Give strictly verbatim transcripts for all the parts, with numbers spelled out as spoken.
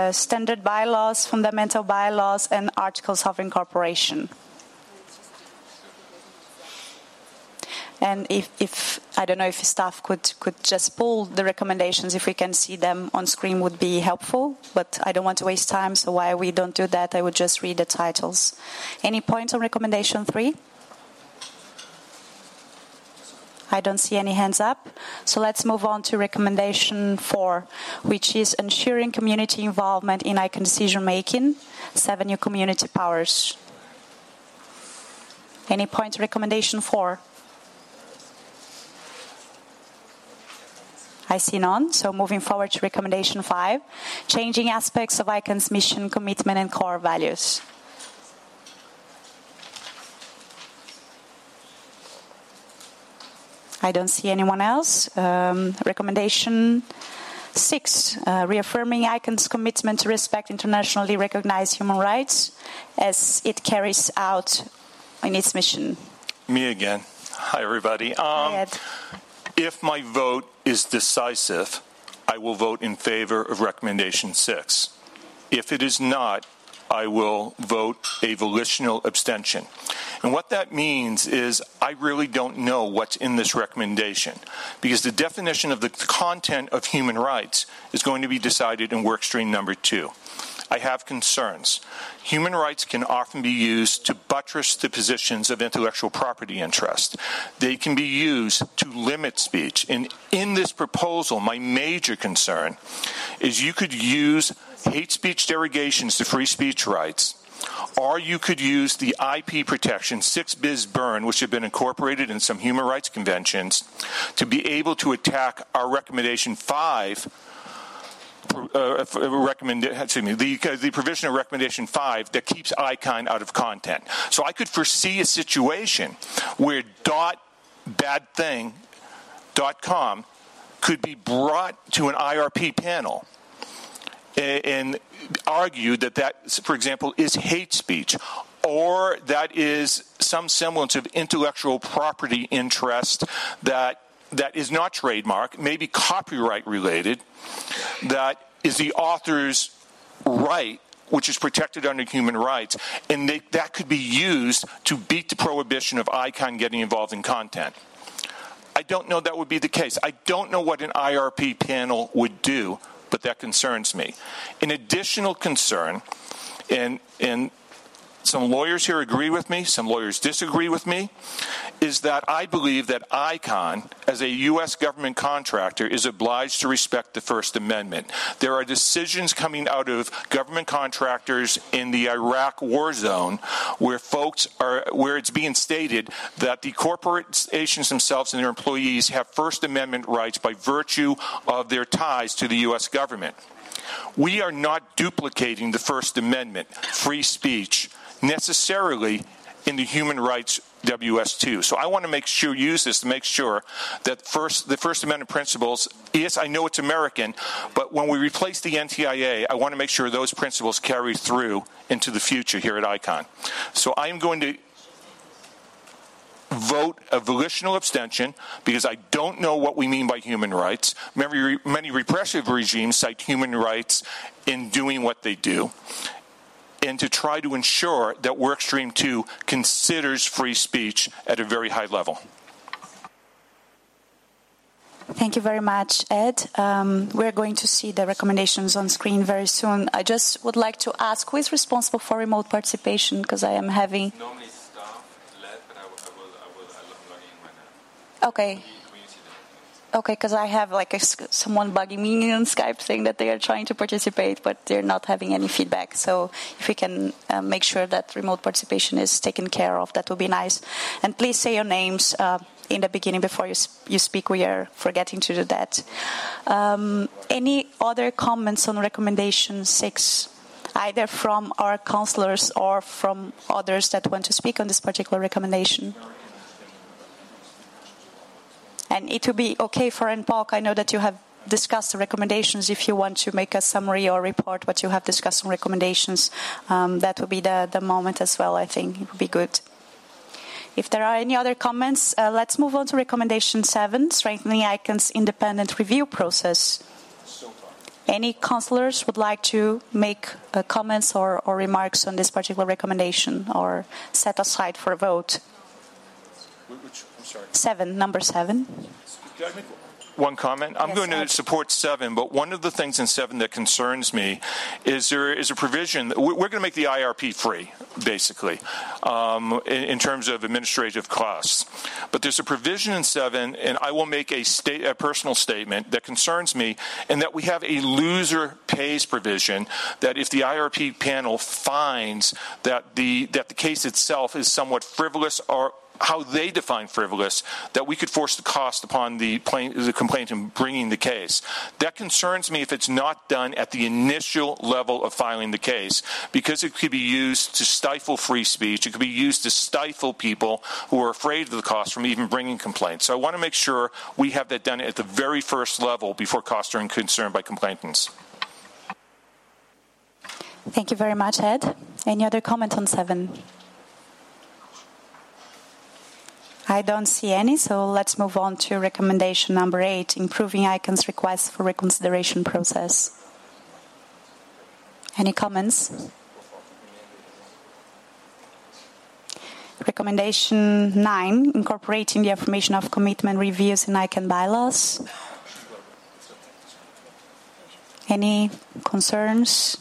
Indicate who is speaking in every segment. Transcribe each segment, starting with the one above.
Speaker 1: uh, standard bylaws, fundamental bylaws, and articles of incorporation. And if, if I don't know if staff could, could just pull the recommendations, if we can see them on screen would be helpful, but I don't want to waste time, so while we don't do that, I would just read the titles. Any points on recommendation three? I don't see any hands up. So let's move on to recommendation four, which is ensuring community involvement in I C A N decision making, seven new community powers. Any points on recommendation four? I see none. So moving forward to recommendation five, changing aspects of I C A N's mission, commitment, and core values. I don't see anyone else. Um, recommendation six, uh, reaffirming I C A N's commitment to respect internationally recognized human rights as it carries out in its mission.
Speaker 2: Me again. Hi, everybody. Um,
Speaker 1: Hi, Ed.
Speaker 2: If my vote is decisive, I will vote in favor of recommendation six. If it is not, I will vote a volitional abstention. And what that means is I really don't know what's in this recommendation, because the definition of the content of human rights is going to be decided in workstream number two. I have concerns. Human rights can often be used to buttress the positions of intellectual property interest. They can be used to limit speech. And in this proposal, my major concern is you could use hate speech derogations to free speech rights, or you could use the I P protection, six bis burn, which have been incorporated in some human rights conventions, to be able to attack our recommendation five Uh, recommend, excuse me, the, the provision of recommendation five that keeps I C A N out of content. So I could foresee a situation where dot bad thing dot com could be brought to an I R P panel and, and argue that that, for example, is hate speech, or that is some semblance of intellectual property interest that that is not trademark, maybe copyright related, that is the author's right, which is protected under human rights, and they, that could be used to beat the prohibition of I C A N getting involved in content. I don't know that would be the case. I don't know what an I R P panel would do, but that concerns me. An additional concern, and and some lawyers here agree with me, some lawyers disagree with me, is that I believe that I C A N, as a U S government contractor, is obliged to respect the First Amendment. There are decisions coming out of government contractors in the Iraq war zone where folks are, where it's being stated that the corporations themselves and their employees have First Amendment rights by virtue of their ties to the U S government. We are not duplicating the First Amendment, free speech, necessarily in the human rights W S two. So I want to make sure, use this to make sure that first the First Amendment principles, yes, I know it's American, but when we replace the N T I A, I want to make sure those principles carry through into the future here at I C A N. So I am going to vote a volitional abstention because I don't know what we mean by human rights. Many, many repressive regimes cite human rights in doing what they do, and to try to ensure that Workstream two considers free speech at a very high level.
Speaker 1: Thank you very much, Ed. Um, we're going to see the recommendations on screen very soon. I just would like to ask who is responsible for remote participation, because I am having...
Speaker 3: Normally staff led, but I will, I will, I will, I will log in right now.
Speaker 1: Okay. Okay, because I have like a, someone bugging me on Skype saying that they are trying to participate, but they're not having any feedback. So if we can uh, make sure that remote participation is taken care of, that would be nice. And please say your names uh, in the beginning before you, sp- you speak. We are forgetting to do that. Um, any other comments on recommendation six, either from our counselors or from others that want to speak on this particular recommendation? And it will be okay for N P O C. I know that you have discussed the recommendations. If you want to make a summary or report what you have discussed on recommendations, um, that would be the, the moment as well, I think. It would be good. If there are any other comments, uh, let's move on to recommendation seven, strengthening I C A N's independent review process. Any councillors would like to make uh, comments or, or remarks on this particular recommendation or set aside for a vote?
Speaker 2: Which, I'm sorry.
Speaker 1: Seven, number seven.
Speaker 2: Can I make one comment? I'm
Speaker 1: yes,
Speaker 2: going to
Speaker 1: Ed.
Speaker 2: support seven, but one of the things in seven that concerns me is there is a provision. We're going to make the I R P free, basically, um, in, in terms of administrative costs. But there's a provision in seven, and I will make a, state, a personal statement that concerns me, and that we have a loser pays provision. That if the I R P panel finds that the that the case itself is somewhat frivolous or how they define frivolous, that we could force the cost upon the, plain, the complainant bringing the case. That concerns me if it's not done at the initial level of filing the case, because it could be used to stifle free speech. It could be used to stifle people who are afraid of the cost from even bringing complaints. So I want to make sure we have that done at the very first level before costs are concerned by complainants.
Speaker 1: Thank you very much, Ed. Any other comment on seven? I don't see any, so let's move on to recommendation number eight, improving I C A N's request for reconsideration process. Any comments? Recommendation nine, incorporating the affirmation of commitment reviews in I C A N bylaws. Any concerns?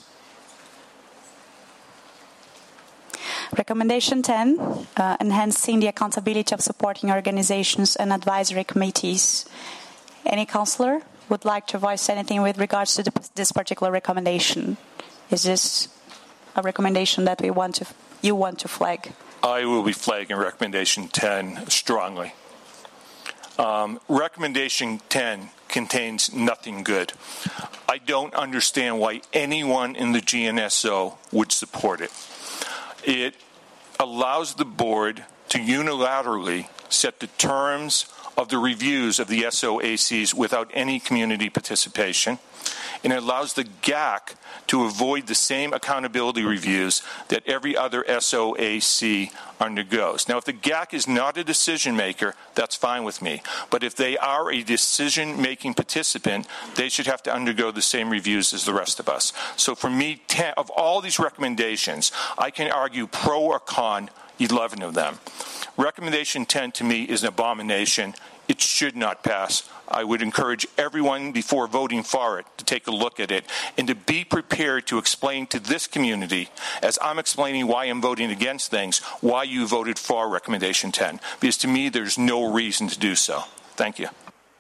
Speaker 1: Recommendation ten, uh, enhancing the accountability of supporting organizations and advisory committees. Any councillor would like to voice anything with regards to the, this particular recommendation? Is this a recommendation that we want to, you want to flag?
Speaker 2: I will be flagging recommendation ten strongly. Um, recommendation ten contains nothing good. I don't understand why anyone in the G N S O would support it. It allows the board to unilaterally set the terms of the reviews of the S O A Cs without any community participation, and it allows the G A C to avoid the same accountability reviews that every other S O A C undergoes. Now, if the G A C is not a decision maker, that's fine with me. But if they are a decision-making participant, they should have to undergo the same reviews as the rest of us. So for me, ten, of all these recommendations, I can argue pro or con eleven of them. Recommendation ten to me is an abomination. It should not pass. I would encourage everyone before voting for it to take a look at it and to be prepared to explain to this community, as I'm explaining why I'm voting against things, why you voted for recommendation ten. Because to me, there's no reason to do so. Thank you.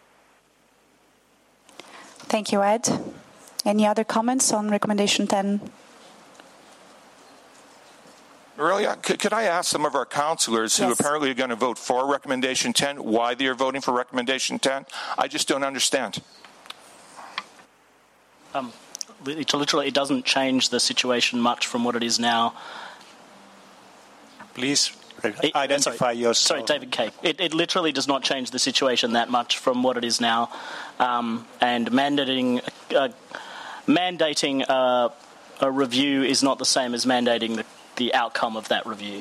Speaker 1: Thank you, Ed. Any other comments on recommendation ten?
Speaker 2: Really, could, could I ask some of our councillors who
Speaker 1: yes.
Speaker 2: apparently are going to vote for recommendation ten why they are voting for recommendation ten? I just don't understand.
Speaker 4: Um, it, literally, it doesn't change the situation much from what it is now.
Speaker 5: Please
Speaker 4: it,
Speaker 5: identify
Speaker 4: sorry,
Speaker 5: yourself.
Speaker 4: Sorry, David Kay. It, it literally does not change the situation that much from what it is now. Um, and mandating, uh, mandating uh, a review is not the same as mandating the the outcome of that review.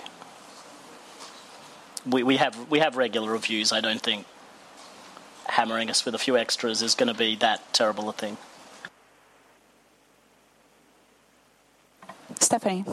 Speaker 4: We, we have we have regular reviews. I don't think hammering us with a few extras is going to be that terrible a thing.
Speaker 1: Stephanie.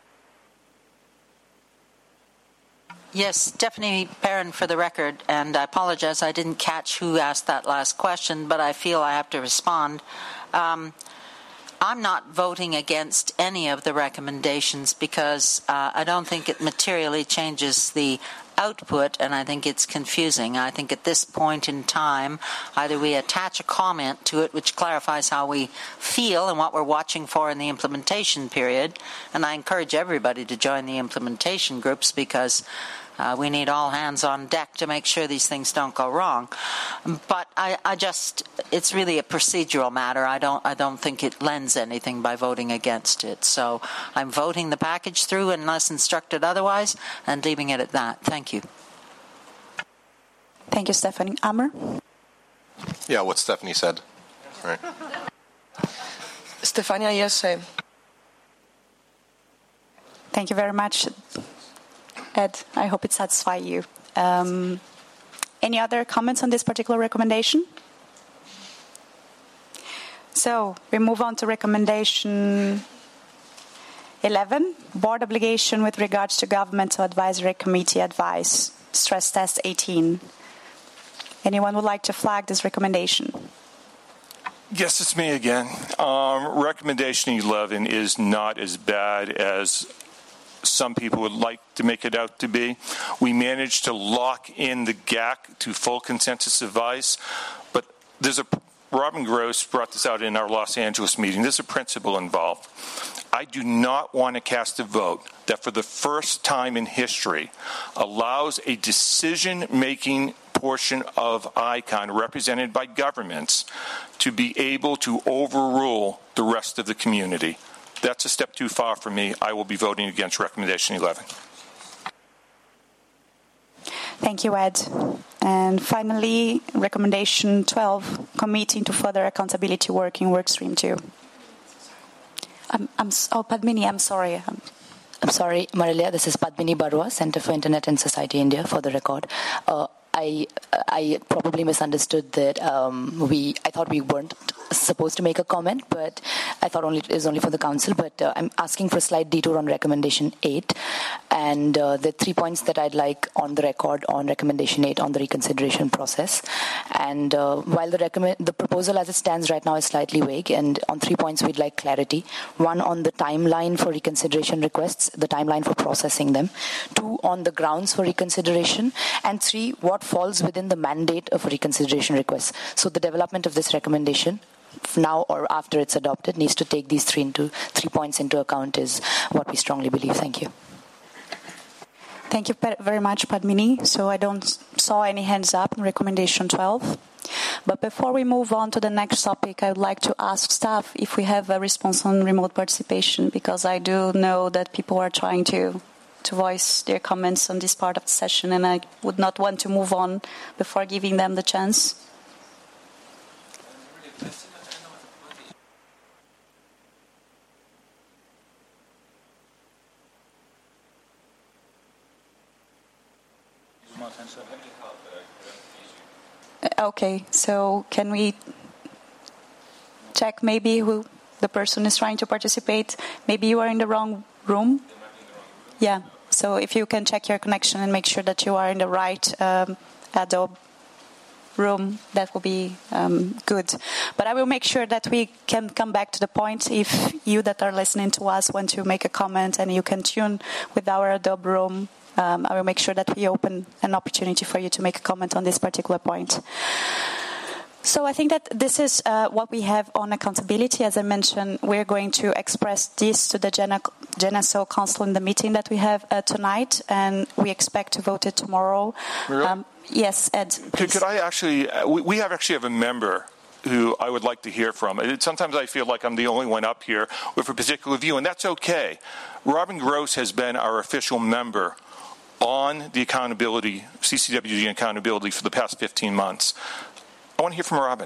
Speaker 6: Yes, Stephanie Perrin for the record, and I apologize I didn't catch who asked that last question, but I feel I have to respond. Um, I'm not voting against any of the recommendations because uh, I don't think it materially changes the output, and I think it's confusing. I think at this point in time, either we attach a comment to it which clarifies how we feel and what we're watching for in the implementation period, and I encourage everybody to join the implementation groups because Uh, we need all hands on deck to make sure these things don't go wrong. But I, I just, it's really a procedural matter. I don't, I don't think it lends anything by voting against it. So I'm voting the package through unless instructed otherwise and leaving it at that. Thank you.
Speaker 1: Thank you, Stephanie. Amr?
Speaker 7: Yeah, what Stephanie said. Right.
Speaker 8: Stefania, yes, same.
Speaker 1: Thank you very much. Ed, I hope it satisfies you. Um, any other comments on this particular recommendation? So we move on to recommendation eleven, board obligation with regards to governmental advisory committee advice, stress test eighteen. Anyone would like to flag this recommendation?
Speaker 2: Yes, it's me again. Um, recommendation eleven is not as bad as some people would like to make it out to be. We managed to lock in the G A C to full consensus advice, but there's a Robin Gross brought this out in our Los Angeles meeting. There's a principle involved. I do not want to cast a vote that for the first time in history allows a decision-making portion of ICON represented by governments to be able to overrule the rest of the community. That's a step too far for me. I will be voting against recommendation eleven.
Speaker 1: Thank you, Ed. And finally, recommendation twelve, committing to further accountability work in workstream two. I'm, I'm, oh, Padmini, I'm sorry. I'm,
Speaker 5: I'm sorry, Marilia. This is Padmini Barua, Center for Internet and Society India, for the record. Uh, I I probably misunderstood that um, we. I thought we weren't supposed to make a comment, but I thought only it was only for the council. But uh, I'm asking for a slight detour on recommendation eight, and uh, the three points that I'd like on the record on recommendation eight on the reconsideration process. And uh, while the recommend the proposal as it stands right now is slightly vague, and on three points we'd like clarity. One, on the timeline for reconsideration requests, the timeline for processing them. Two, on the grounds for reconsideration, and three, what falls within the mandate of a reconsideration request. So the development of this recommendation, now or after it's adopted, needs to take these three into three points into account is what we strongly believe. Thank you.
Speaker 1: Thank you very much, Padmini. So I don't saw any hands up in recommendation twelve. But before we move on to the next topic, I would like to ask staff if we have a response on remote participation, because I do know that people are trying to to voice their comments on this part of the session, and I would not want to move on before giving them the chance. Okay, so can we check maybe who the person is trying to participate? Maybe you are in the wrong room? Yeah, so if you can check your connection and make sure that you are in the right um, Adobe room, that will be um, good. But I will make sure that we can come back to the point if you that are listening to us want to make a comment and you can tune with our Adobe room. Um, I will make sure that we open an opportunity for you to make a comment on this particular point. So I think that this is uh, what we have on accountability. As I mentioned, we're going to express this to the GENASO Council in the meeting that we have uh, tonight, and we expect to vote it tomorrow.
Speaker 2: Really?
Speaker 1: Um, yes, Ed.
Speaker 2: Could, could I actually, uh, we, we have actually have a member who I would like to hear from. It, sometimes I feel like I'm the only one up here with a particular view, and that's okay. Robin Gross has been our official member on the accountability, C C W G accountability for the past fifteen months. I want to hear from Robin.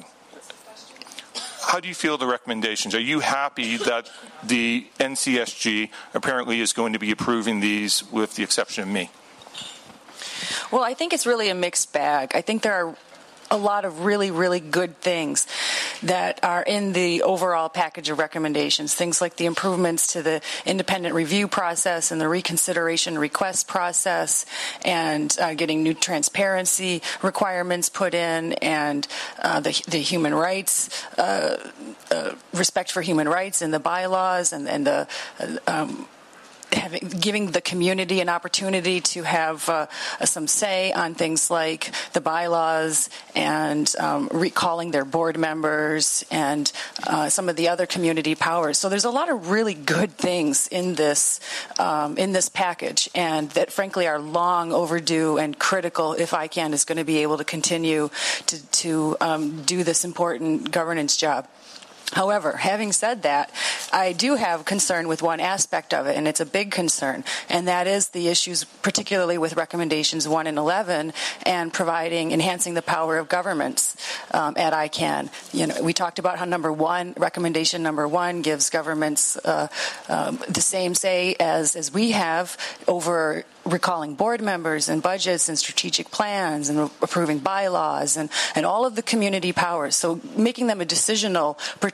Speaker 2: How do you feel the recommendations? Are you happy that the N C S G apparently is going to be approving these with the exception of me?
Speaker 8: Well, I think it's really a mixed bag. I think there are a lot of really, really good things that are in the overall package of recommendations. Things like the improvements to the independent review process and the reconsideration request process, and uh, getting new transparency requirements put in, and uh, the, the human rights, uh, uh, respect for human rights in the bylaws, and, and the uh, um, Having, giving the community an opportunity to have uh, some say on things like the bylaws, and um, recalling their board members, and uh, some of the other community powers. So there's a lot of really good things in this um, in this package, and that frankly are long overdue and critical if ICANN is going to be able to continue to, to um, do this important governance job. However, having said that, I do have concern with one aspect of it, and it's a big concern, and that is the issues particularly with recommendations one and eleven and providing, enhancing the power of governments um, at ICANN. You know, we talked about how number one, recommendation number one gives governments uh, um, the same say as, as we have over recalling board members and budgets and strategic plans and approving bylaws and, and all of the community powers. So making them a decisional participant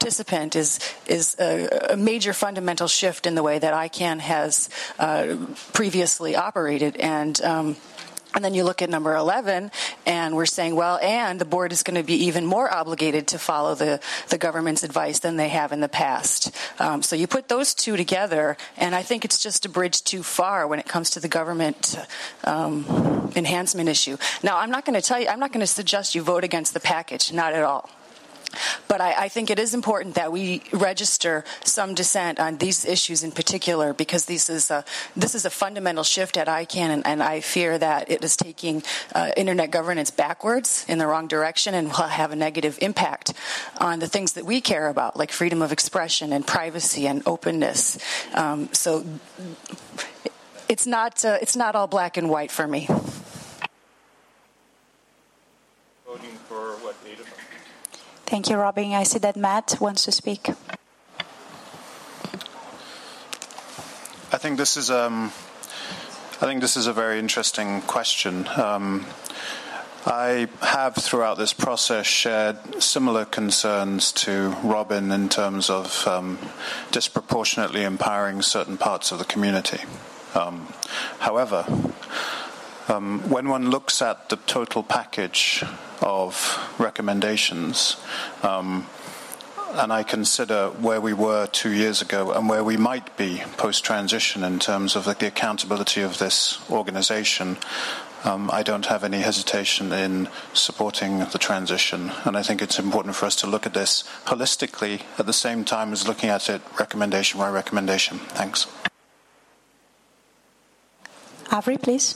Speaker 8: participant is is a, a major fundamental shift in the way that I CAN has uh, previously operated. And um, And then you look at number eleven, and we're saying, well, and the board is going to be even more obligated to follow the, the government's advice than they have in the past. Um, so you put those two together, and I think it's just a bridge too far when it comes to the government um, enhancement issue. Now, I'm not going to tell you, I'm not going to suggest you vote against the package, not at all. But I, I think it is important that we register some dissent on these issues in particular, because this is a, this is a fundamental shift at I CAN, and, and I fear that it is taking uh, Internet governance backwards in the wrong direction and will have a negative impact on the things that we care about, like freedom of expression and privacy and openness. Um, so it's not, uh, it's not all black and white for me.
Speaker 2: Voting for what, eight of them?
Speaker 1: Thank you, Robin. I see that Matt wants to speak.
Speaker 9: I think this is um, I think this is a very interesting question. Um, I have, throughout this process, shared similar concerns to Robin in terms of um, disproportionately empowering certain parts of the community. Um, however, um, when one looks at the total package of recommendations, um, and I consider where we were two years ago and where we might be post-transition in terms of the accountability of this organization, um, I don't have any hesitation in supporting the transition. And I think it's important for us to look at this holistically at the same time as looking at it recommendation by recommendation. Thanks.
Speaker 1: Avery, please.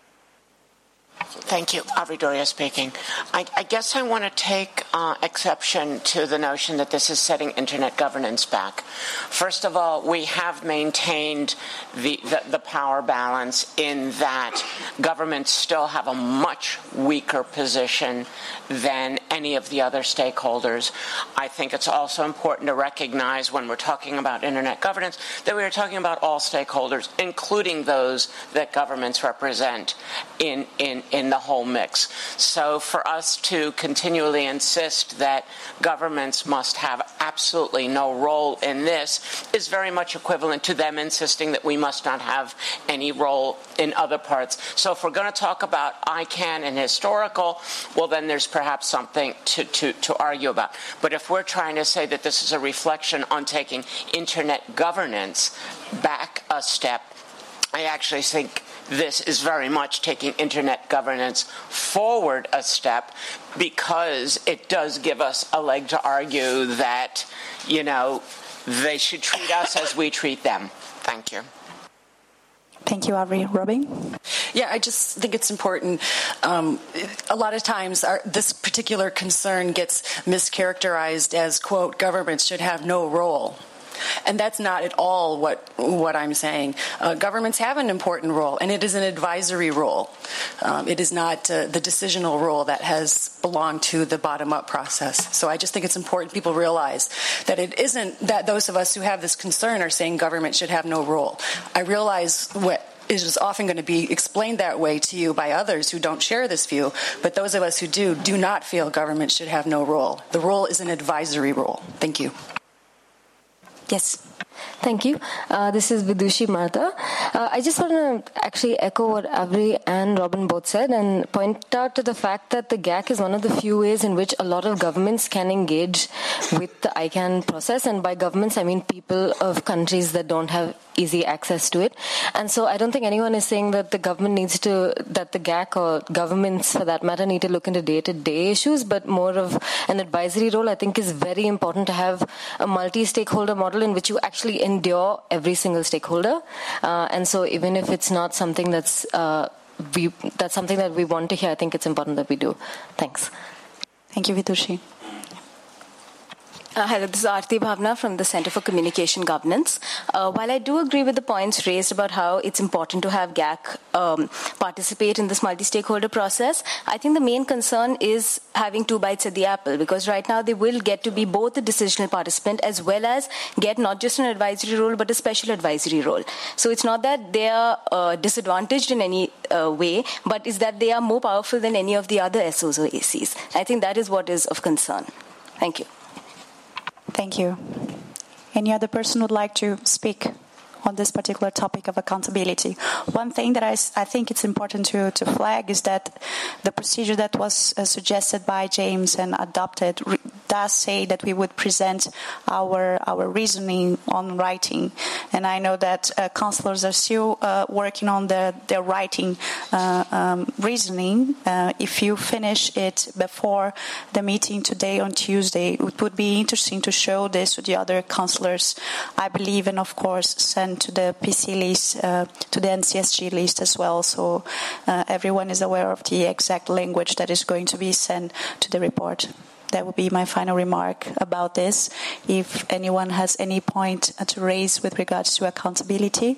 Speaker 10: Thank you. Avery Doria speaking. I, I guess I want to take uh, exception to the notion that this is setting Internet governance back. First of all, we have maintained the, the, the power balance in that governments still have a much weaker position than any of the other stakeholders. I think it's also important to recognize when we're talking about Internet governance that we are talking about all stakeholders, including those that governments represent in, in, in the whole mix. So for us to continually insist that governments must have absolutely no role in this is very much equivalent to them insisting that we must not have any role in other parts. So if we're going to talk about I CAN and historical, well, then there's perhaps something to, to, to argue about. But if we're trying to say that this is a reflection on taking Internet governance back a step, I actually think this is very much taking Internet governance forward a step, because it does give us a leg to argue that, you know, they should treat us as we treat them. Thank you.
Speaker 1: Thank you, Avery. Robin?
Speaker 8: Yeah, I just think it's important. Um, a lot of times our, this particular concern gets mischaracterized as, quote, governments should have no role. And that's not at all what what I'm saying. Uh, governments have an important role, and it is an advisory role. Um, it is not uh, the decisional role that has belonged to the bottom-up process. So I just think it's important people realize that it isn't that those of us who have this concern are saying government should have no role. I realize what it is often going to be explained that way to you by others who don't share this view, but those of us who do, do not feel government should have no role. The role is an advisory role. Thank you.
Speaker 1: Yes.
Speaker 11: Thank you. Uh, this is Vidushi Martha. Uh, I just want to actually echo what Avery and Robin both said and point out to the fact that the G A C is one of the few ways in which a lot of governments can engage with the I CAN process. And by governments, I mean people of countries that don't have easy access to it. And so I don't think anyone is saying that the government needs to, that the G A C or governments for that matter need to look into day-to-day issues, but more of an advisory role. I think is very important to have a multi-stakeholder model in which you actually endure every single stakeholder. Uh, and so even if it's not something that's, uh, we, that's something that we want to hear, I think it's important that we do. Thanks.
Speaker 1: Thank you, Vidushi.
Speaker 12: Uh, hello, this is Aarti Bhavna from the Center for Communication Governance. Uh, while I do agree with the points raised about how it's important to have G A C um, participate in this multi-stakeholder process, I think the main concern is having two bites at the apple, because right now they will get to be both a decisional participant as well as get not just an advisory role but a special advisory role. So it's not that they are uh, disadvantaged in any uh, way, but it's that they are more powerful than any of the other S Os or A Cs. I think that is what is of concern. Thank you.
Speaker 1: Thank you. Any other person would like to speak on this particular topic of accountability? One thing that I, I think it's important to, to flag is that the procedure that was uh, suggested by James and adopted re- does say that we would present our our reasoning on writing. And I know that uh, councillors are still uh, working on the, their writing uh, um, reasoning. Uh, if you finish it before the meeting today on Tuesday, it would be interesting to show this to the other councillors, I believe, and of course send to the P C list, uh, to the N C S G list as well, so uh, everyone is aware of the exact language that is going to be sent to the report. That would be my final remark about this. If anyone has any point to raise with regards to accountability.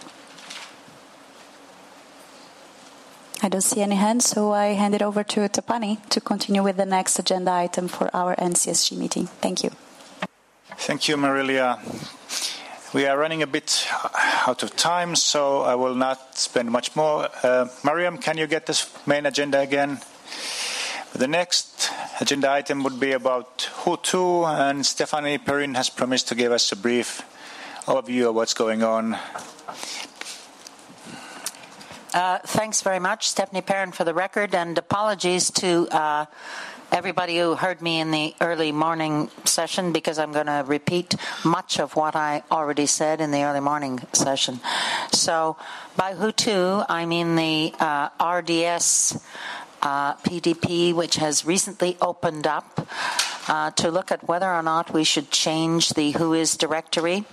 Speaker 1: I don't see any hands, so I hand it over to Tapani to continue with the next agenda item for our N C S G meeting. Thank you.
Speaker 13: Thank you, Marilia. We are running a bit out of time, so I will not spend much more. Uh, Mariam, can you get this main agenda again? The next agenda item would be about Who To, and Stephanie Perrin has promised to give us a brief overview of what's going on.
Speaker 6: Uh, thanks very much, Stephanie Perrin, for the record, and apologies to uh, everybody who heard me in the early morning session, because I'm going to repeat much of what I already said in the early morning session. So by Who To, I mean the uh, R D S Uh, P D P, which has recently opened up uh, to look at whether or not we should change the Whois directory.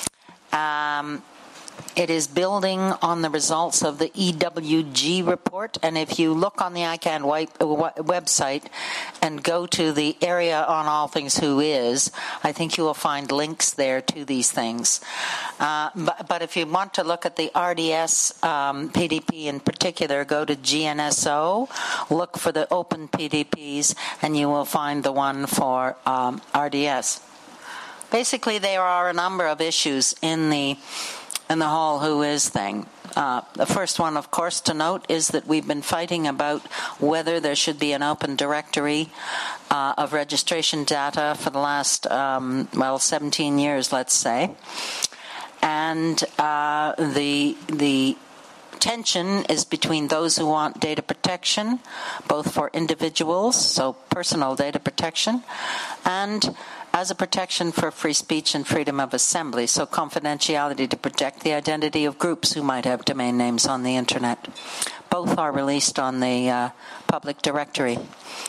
Speaker 6: Um, it is building on the results of the E W G report, and if you look on the I CANN website and go to the area on all things Whois, I think you will find links there to these things. Uh, but, but if you want to look at the R D S um, P D P in particular, go to G N S O, look for the open P D Ps, and you will find the one for um, R D S. Basically, there are a number of issues in the in the whole Whois thing. Uh, the first one, of course, to note is that we've been fighting about whether there should be an open directory uh, of registration data for the last, um, well, seventeen years, let's say. And uh, the the tension is between those who want data protection, both for individuals, so personal data protection, and as a protection for free speech and freedom of assembly, so confidentiality to protect the identity of groups who might have domain names on the internet. Both are released on the uh, public directory.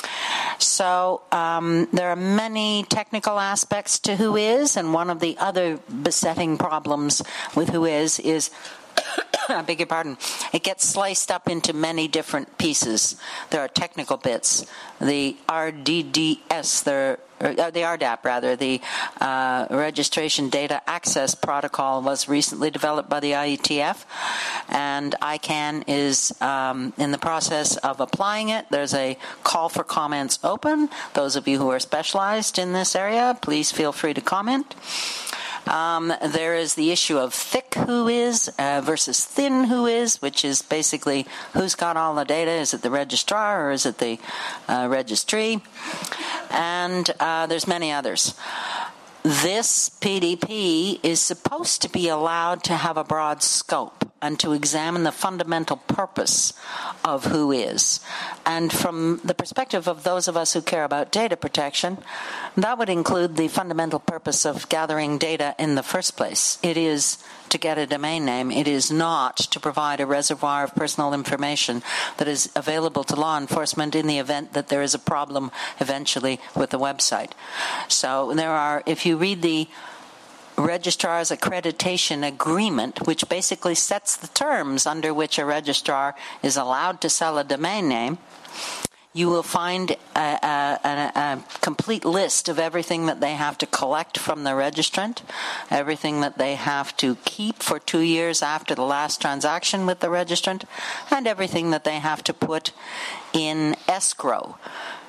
Speaker 6: So um, there are many technical aspects to Whois, and one of the other besetting problems with Whois is I beg your pardon, it gets sliced up into many different pieces. There are technical bits. The R D D S, the, uh, the R D A P rather, the uh, Registration Data Access Protocol was recently developed by the I E T F, and I CANN is um, in the process of applying it. There's a call for comments open. Those of you who are specialized in this area, please feel free to comment. Um, there is the issue of thick Whois uh, versus thin Whois, which is basically who's got all the data. Is it the registrar or is it the uh, registry? And uh, there's many others. This P D P is supposed to be allowed to have a broad scope and to examine the fundamental purpose of Whois. And from the perspective of those of us who care about data protection, that would include the fundamental purpose of gathering data in the first place. It is to get a domain name. It is not to provide a reservoir of personal information that is available to law enforcement in the event that there is a problem eventually with the website. So there are, if you read the Registrar's Accreditation Agreement, which basically sets the terms under which a registrar is allowed to sell a domain name, you will find a, a, a, a complete list of everything that they have to collect from the registrant, everything that they have to keep for two years after the last transaction with the registrant, and everything that they have to put in escrow.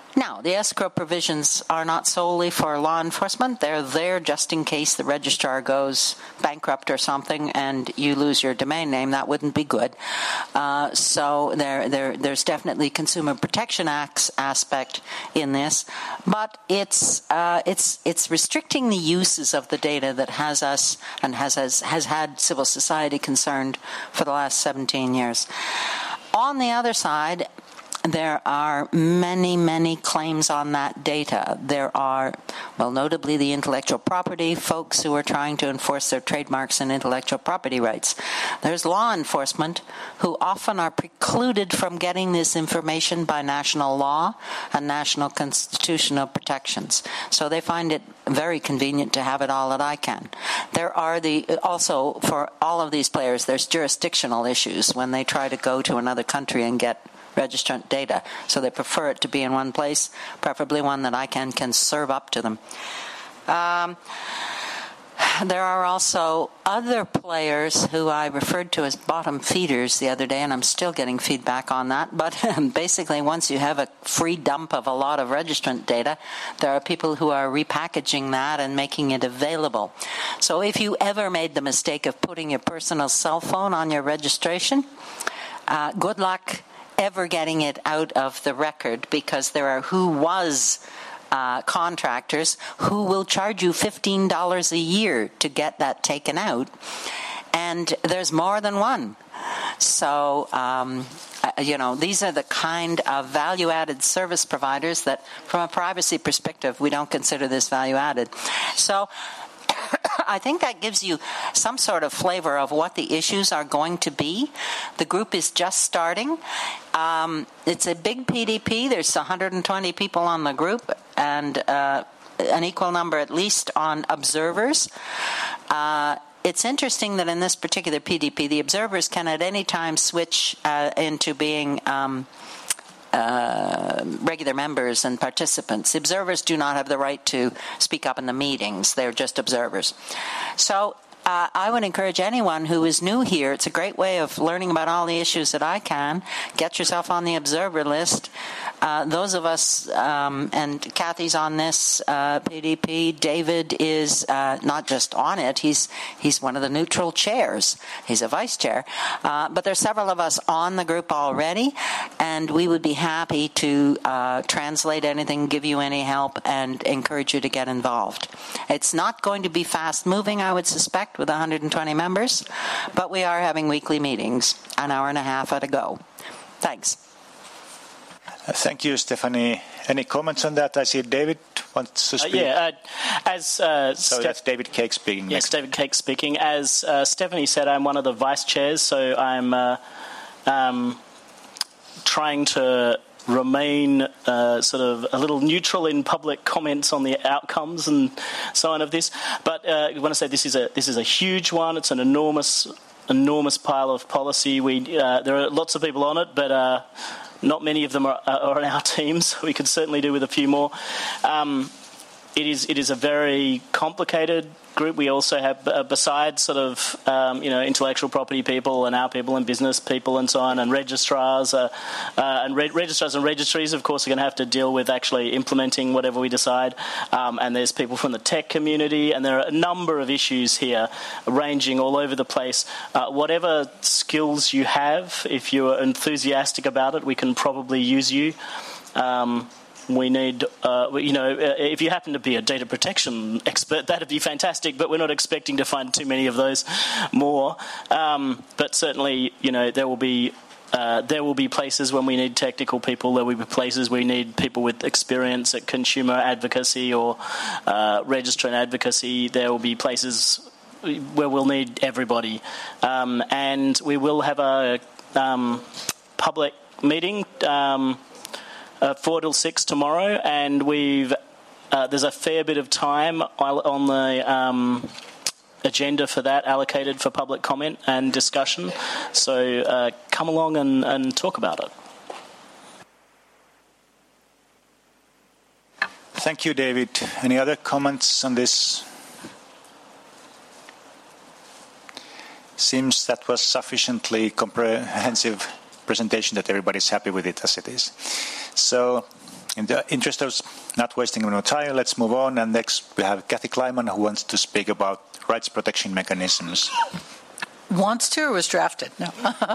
Speaker 6: Now, the escrow provisions are not solely for law enforcement. They're there just in case the registrar goes bankrupt or something and you lose your domain name. That wouldn't be good. Uh, so there, there, there's definitely Consumer Protection Act's aspect in this, but it's uh, it's it's restricting the uses of the data that has us and has has, has had civil society concerned for the last seventeen years. On the other side, there are many, many claims on that data. There are, well, notably the intellectual property folks who are trying to enforce their trademarks and intellectual property rights. There's law enforcement who often are precluded from getting this information by national law and national constitutional protections. So they find it very convenient to have it all at I CANN. There are the, also for all of these players, there's jurisdictional issues when they try to go to another country and get registrant data. So they prefer it to be in one place, preferably one that I CANN can serve up to them. Um, there are also other players who I referred to as bottom feeders the other day, and I'm still getting feedback on that. But basically, once you have a free dump of a lot of registrant data, there are people who are repackaging that and making it available. So if you ever made the mistake of putting your personal cell phone on your registration, uh, good luck ever getting it out of the record, because there are who was uh, contractors who will charge you fifteen dollars a year to get that taken out, and there's more than one. So, um, you know, these are the kind of value-added service providers that, from a privacy perspective, we don't consider this value-added. So I think that gives you some sort of flavor of what the issues are going to be. The group is just starting. Um, it's a big P D P. There's one hundred twenty people on the group, and uh, an equal number at least on observers. Uh, it's interesting that in this particular P D P, the observers can at any time switch uh, into being Um, Uh, regular members and participants. Observers do not have the right to speak up in the meetings. They're just observers. So uh, I would encourage anyone who is new here, it's a great way of learning about all the issues that I can. Get yourself on the observer list. Uh, those of us, um, and Kathy's on this uh, P D P, David is uh, not just on it, he's he's one of the neutral chairs. He's a vice chair. Uh, but there's several of us on the group already, and we would be happy to uh, translate anything, give you any help, and encourage you to get involved. It's not going to be fast-moving, I would suspect, with one hundred twenty members, but we are having weekly meetings, an hour and a half at a go. Thanks.
Speaker 13: Thank you, Stephanie. Any comments on that? I see David wants to speak.
Speaker 4: Uh, yeah, uh, as uh,
Speaker 13: so
Speaker 4: Ste-
Speaker 13: that's David Cake speaking.
Speaker 4: Yes,
Speaker 13: next.
Speaker 4: David Cake speaking. As uh, Stephanie said, I'm one of the vice chairs, so I'm uh, um, trying to remain uh, sort of a little neutral in public comments on the outcomes and so on of this. But uh, I want to say this is a this is a huge one. It's an enormous enormous pile of policy. We uh, there are lots of people on it, but. Uh, Not many of them are, are on our team, so we could certainly do with a few more. Um, it is it is a very complicated group. We also have, uh, besides sort of um, you know intellectual property people and our people and business people and so on, and registrars uh, uh, and re- registrars and registries, of course, are going to have to deal with actually implementing whatever we decide. Um, and there's people from the tech community, and there are a number of issues here, ranging all over the place. Uh, whatever skills you have, if you're enthusiastic about it, we can probably use you. Um, We need, uh, you know, if you happen to be a data protection expert, that'd be fantastic, but we're not expecting to find too many of those more. Um, but certainly, you know, there will be uh, there will be places when we need technical people. There will be places we need people with experience at consumer advocacy or uh, registrant advocacy. There will be places where we'll need everybody. Um, and we will have a um, public meeting um Uh, four till six tomorrow, and we've uh, there's a fair bit of time on the um, agenda for that allocated for public comment and discussion. So uh, come along and, and talk about it.
Speaker 13: Thank you, David. Any other comments on this? Seems that was sufficiently comprehensive presentation that everybody's happy with it as it is. So in the interest of not wasting more time, let's move on. And next we have Kathy Kleiman, who wants to speak about rights protection mechanisms.
Speaker 14: Wants to or was drafted? No.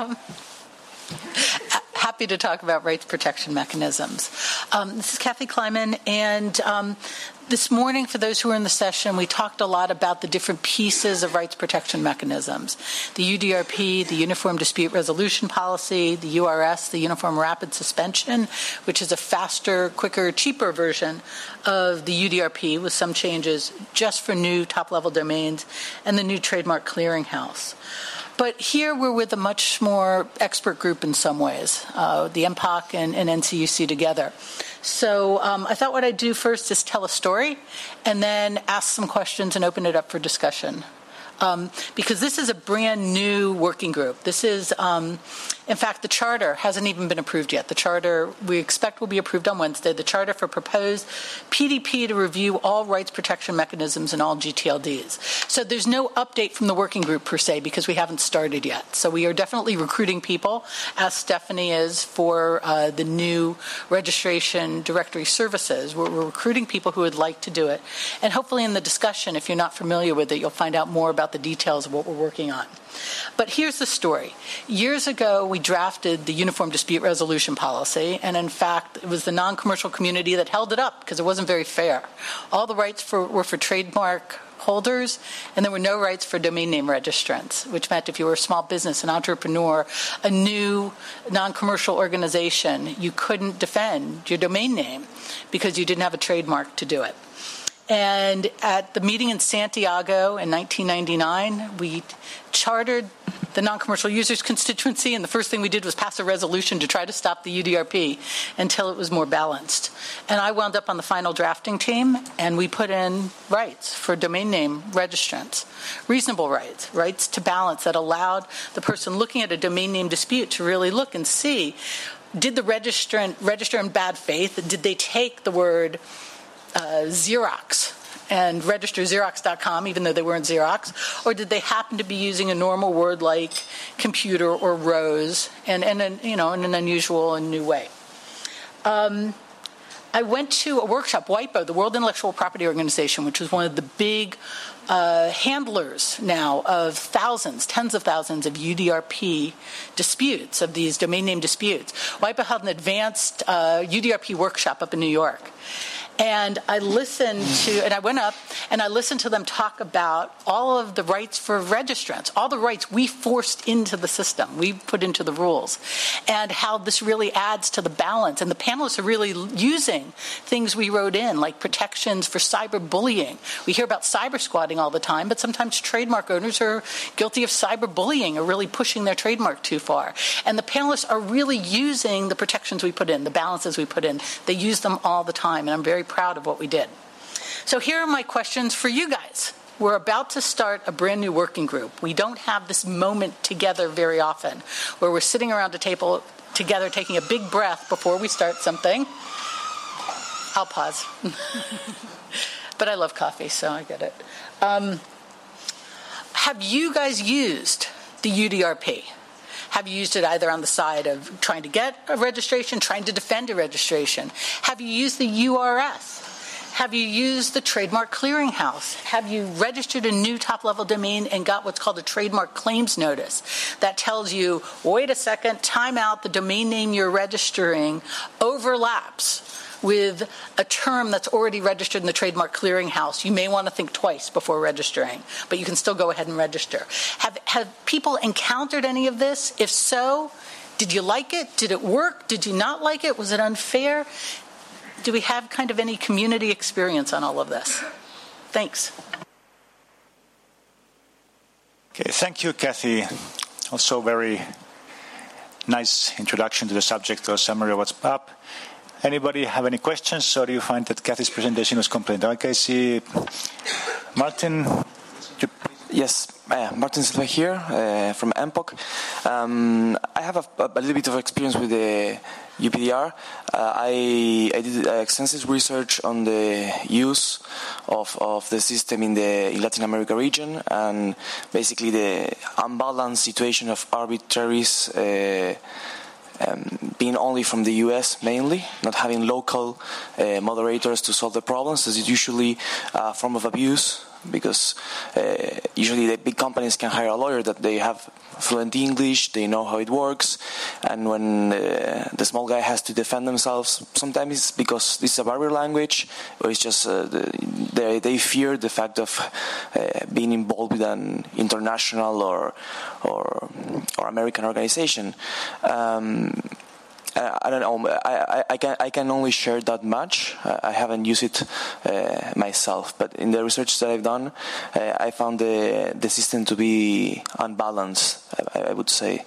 Speaker 14: Happy to talk about rights protection mechanisms. Um, this is Kathy Kleiman, and um, this morning, for those who were in the session, we talked a lot about the different pieces of rights protection mechanisms. The U D R P, the Uniform Dispute Resolution Policy, the U R S, the Uniform Rapid Suspension, which is a faster, quicker, cheaper version of the U D R P with some changes just for new top-level domains, and the new Trademark Clearinghouse. But here we're with a much more expert group in some ways, uh, the M P O C and, and N C U C together. So um, I thought what I'd do first is tell a story and then ask some questions and open it up for discussion. Um, because this is a brand new working group. This is, um, in fact, the charter hasn't even been approved yet. The charter we expect will be approved on Wednesday. The charter for proposed P D P to review all rights protection mechanisms in all G T L Ds. So there's no update from the working group per se because we haven't started yet. So we are definitely recruiting people, as Stephanie is for uh, the new registration directory services. We're, we're recruiting people who would like to do it. And hopefully in the discussion, if you're not familiar with it, you'll find out more about the details of what we're working on. But here's the story. Years ago, we drafted the Uniform Dispute Resolution Policy, and in fact, it was the non-commercial community that held it up because it wasn't very fair. All the rights for, were for trademark holders, and there were no rights for domain name registrants, which meant if you were a small business, an entrepreneur, a new non-commercial organization, you couldn't defend your domain name because you didn't have a trademark to do it. And at the meeting in Santiago in nineteen ninety-nine, we chartered the non-commercial users constituency, and the first thing we did was pass a resolution to try to stop the U D R P until it was more balanced. And I wound up on the final drafting team, and we put in rights for domain name registrants, reasonable rights, rights to balance that allowed the person looking at a domain name dispute to really look and see, did the registrant register in bad faith? Did they take the word Uh, Xerox and register Xerox dot com even though they weren't Xerox? Or did they happen to be using a normal word like computer or rose and, and, and you know, in an unusual and new way? Um, I went to a workshop, WIPO, the World Intellectual Property Organization, which was one of the big uh, handlers now of thousands, tens of thousands of U D R P disputes, of these domain name disputes. WIPO held an advanced uh, U D R P workshop up in New York. And I listened to, and I went up and I listened to them talk about all of the rights for registrants, all the rights we forced into the system, we put into the rules, and how this really adds to the balance. And the panelists are really using things we wrote in, like protections for cyberbullying. We hear about cyber squatting all the time, but sometimes trademark owners are guilty of cyberbullying or really pushing their trademark too far. And the panelists are really using the protections we put in, the balances we put in. They use them all the time, and I'm very proud of what we did. So here are my questions for you guys. We're about to start a brand new working group. We don't have this moment together very often where we're sitting around a table together taking a big breath before we start something. I'll pause. But I love coffee, so I get it. Um, have you guys used the U D R P? Have you used it either on the side of trying to get a registration, trying to defend a registration? Have you used the U R S? Have you used the Trademark Clearinghouse? Have you registered a new top-level domain and got what's called a trademark claims notice that tells you, wait a second, time out, the domain name you're registering overlaps with a term that's already registered in the Trademark Clearinghouse. You may want to think twice before registering, but you can still go ahead and register. Have, have people encountered any of this? If so, did you like it? Did it work? Did you not like it? Was it unfair? Do we have kind of any community experience on all of this? Thanks.
Speaker 13: Okay, thank you, Kathy. Also very nice introduction to the subject or summary of what's up. Anybody have any questions, or do you find that Kathy's presentation was complete? Okay, I see Martin.
Speaker 15: Yes, uh, Martin Silva here uh, from M P O C. Um, I have a, a little bit of experience with the U P D R. Uh, I, I did uh, extensive research on the use of, of the system in the in Latin America region, and basically the unbalanced situation of arbitraries uh, um, being only from the U S mainly, not having local uh, moderators to solve the problems, is usually a form of abuse, because uh, usually the big companies can hire a lawyer that they have fluent English, they know how it works, and when uh, the small guy has to defend themselves, sometimes it's because it's a barrier language, or it's just uh, the, they, they fear the fact of uh, being involved with an international or or, or American organization. Um, I don't know. I, I, I can I can only share that much. I haven't used it uh, myself, but in the research that I've done, uh, I found the the system to be unbalanced, I, I would say.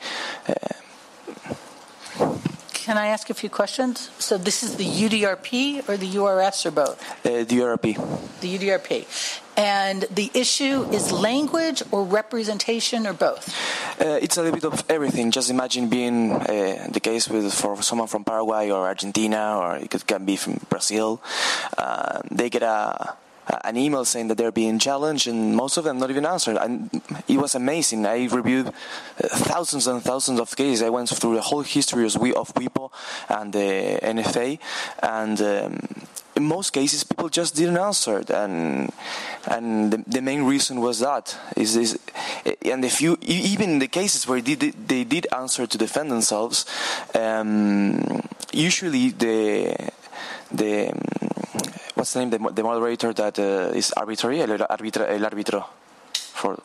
Speaker 15: Uh,
Speaker 14: Can I ask a few questions? So this is the U D R P or the U R S or both?
Speaker 15: Uh, the U R P.
Speaker 14: The U D R P. And the issue is language or representation or both?
Speaker 15: Uh, it's a little bit of everything. Just imagine being uh, the case with for someone from Paraguay or Argentina, or it could, can be from Brazil. Uh, they get a an email saying that they're being challenged, and most of them not even answered. And it was amazing. I reviewed thousands and thousands of cases. I went through the whole history of WIPO and the N F A, and um, in most cases, people just didn't answer, and and the, the main reason was that is, is and the few even in the cases where they did, they did answer to defend themselves, um, usually the the what's the name the, the moderator that uh, is arbitrary el arbitro el árbitro for.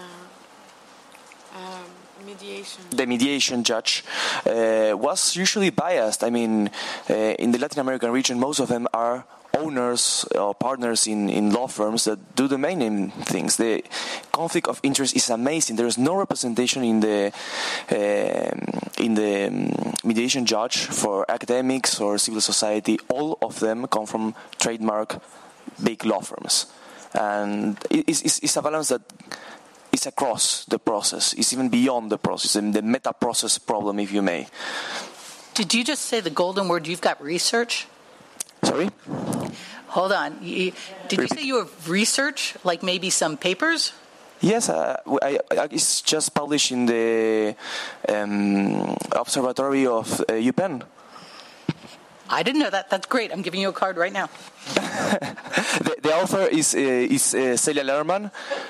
Speaker 16: Mediation.
Speaker 15: The mediation judge uh, was usually biased. I mean, uh, in the Latin American region, most of them are owners or partners in, in law firms that do the main things. The conflict of interest is amazing. There is no representation in the uh, in the mediation judge for academics or civil society. All of them come from trademark big law firms, and it's, it's, it's a balance that. It's across the process. It's even beyond the process, and the meta-process problem, if you may.
Speaker 14: Did you just say the golden word? You've got research?
Speaker 15: Sorry?
Speaker 14: Hold on. You, did you say you have research, like maybe some papers?
Speaker 15: Yes, uh, I, I, it's just published in the um, Observatory of uh, UPenn.
Speaker 14: I didn't know that. That's great. I'm giving you a card right now.
Speaker 15: the, the author is uh, is uh, Celia Lerman.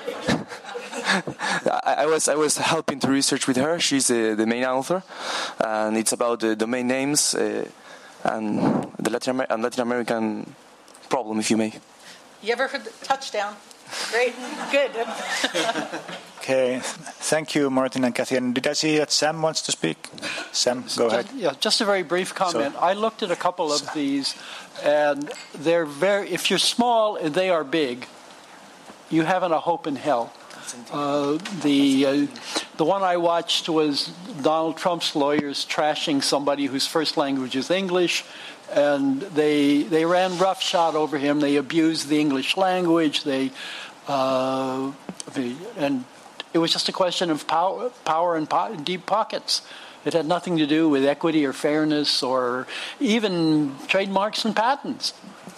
Speaker 15: I, I was I was helping to research with her. She's uh, the main author, and it's about the domain names uh, and the Latin, Amer- and Latin American problem, if you may.
Speaker 14: You ever heard the touchdown? Great, good.
Speaker 13: Okay, thank you, Martin and Kathy. And did I see that Sam wants to speak? Sam, go ahead.
Speaker 17: Just, yeah, just a very brief comment. So, I looked at a couple of these, and they're very. If you're small and they are big, you haven't a hope in hell. Uh, the uh, the one I watched was Donald Trump's lawyers trashing somebody whose first language is English, and they they ran roughshod over him. They abused the English language. They uh, the, and it was just a question of power, power and po- deep pockets. It had nothing to do with equity or fairness or even trademarks and patents.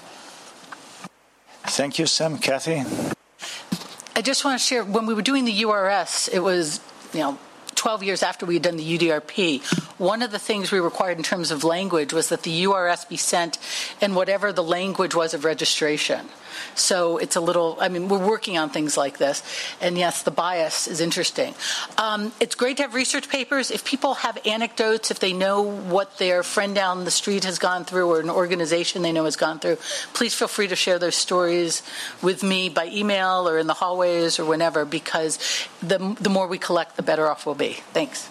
Speaker 13: Thank you, Sam. Kathy?
Speaker 14: I just want to share, when we were doing the U R S, it was, you know, twelve years after we had done the U D R P. One of the things we required in terms of language was that the U R S be sent in whatever the language was of registration. So it's a little, I mean, we're working on things like this. And yes, the bias is interesting. Um, it's great to have research papers. If people have anecdotes, if they know what their friend down the street has gone through or an organization they know has gone through, please feel free to share those stories with me by email or in the hallways or whenever, because the, the more we collect, the better off we'll be. Thanks.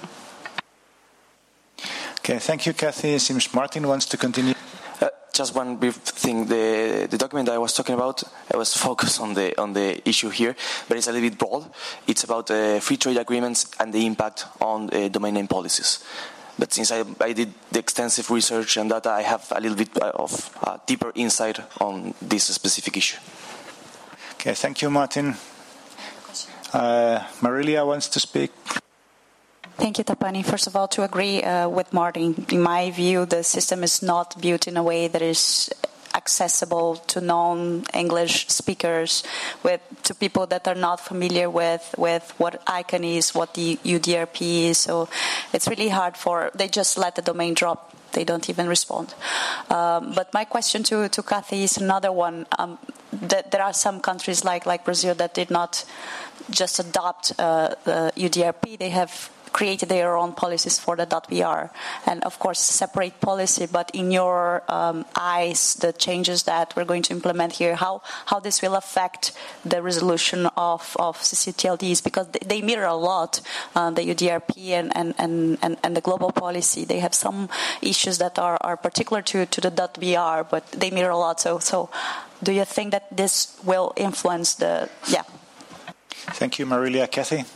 Speaker 13: Okay, thank you, Kathy. It seems Martin wants to continue.
Speaker 15: Uh, just one brief thing. The the document I was talking about, I was focused on the on the issue here, but it's a little bit broad. It's about uh, free trade agreements and the impact on uh, domain name policies. But since I, I did the extensive research and data, I have a little bit of uh, deeper insight on this specific issue.
Speaker 13: Okay, thank you, Martin. Uh, Marilia wants to speak.
Speaker 1: Thank you, Tapani. First of all, to agree uh, with Martin, in my view, the system is not built in a way that is accessible to non-English speakers, with to people that are not familiar with, with what ICANN is, what the U D R P is. So it's really hard for, they just let the domain drop. They don't even respond. Um, but my question to, to Kathy is another one. Um, that there are some countries like, like Brazil that did not just adopt uh, the U D R P. They have created their own policies for the .vr, and of course separate policy. But in your um, eyes, the changes that we're going to implement here, how how this will affect the resolution of of C C T L Ds, because they, they mirror a lot uh, the U D R P and, and, and, and, and the global policy. They have some issues that are, are particular to, to the .vr, but they mirror a lot. So so, do you think that this will influence the yeah?
Speaker 13: Thank you, Marilia. Kathy?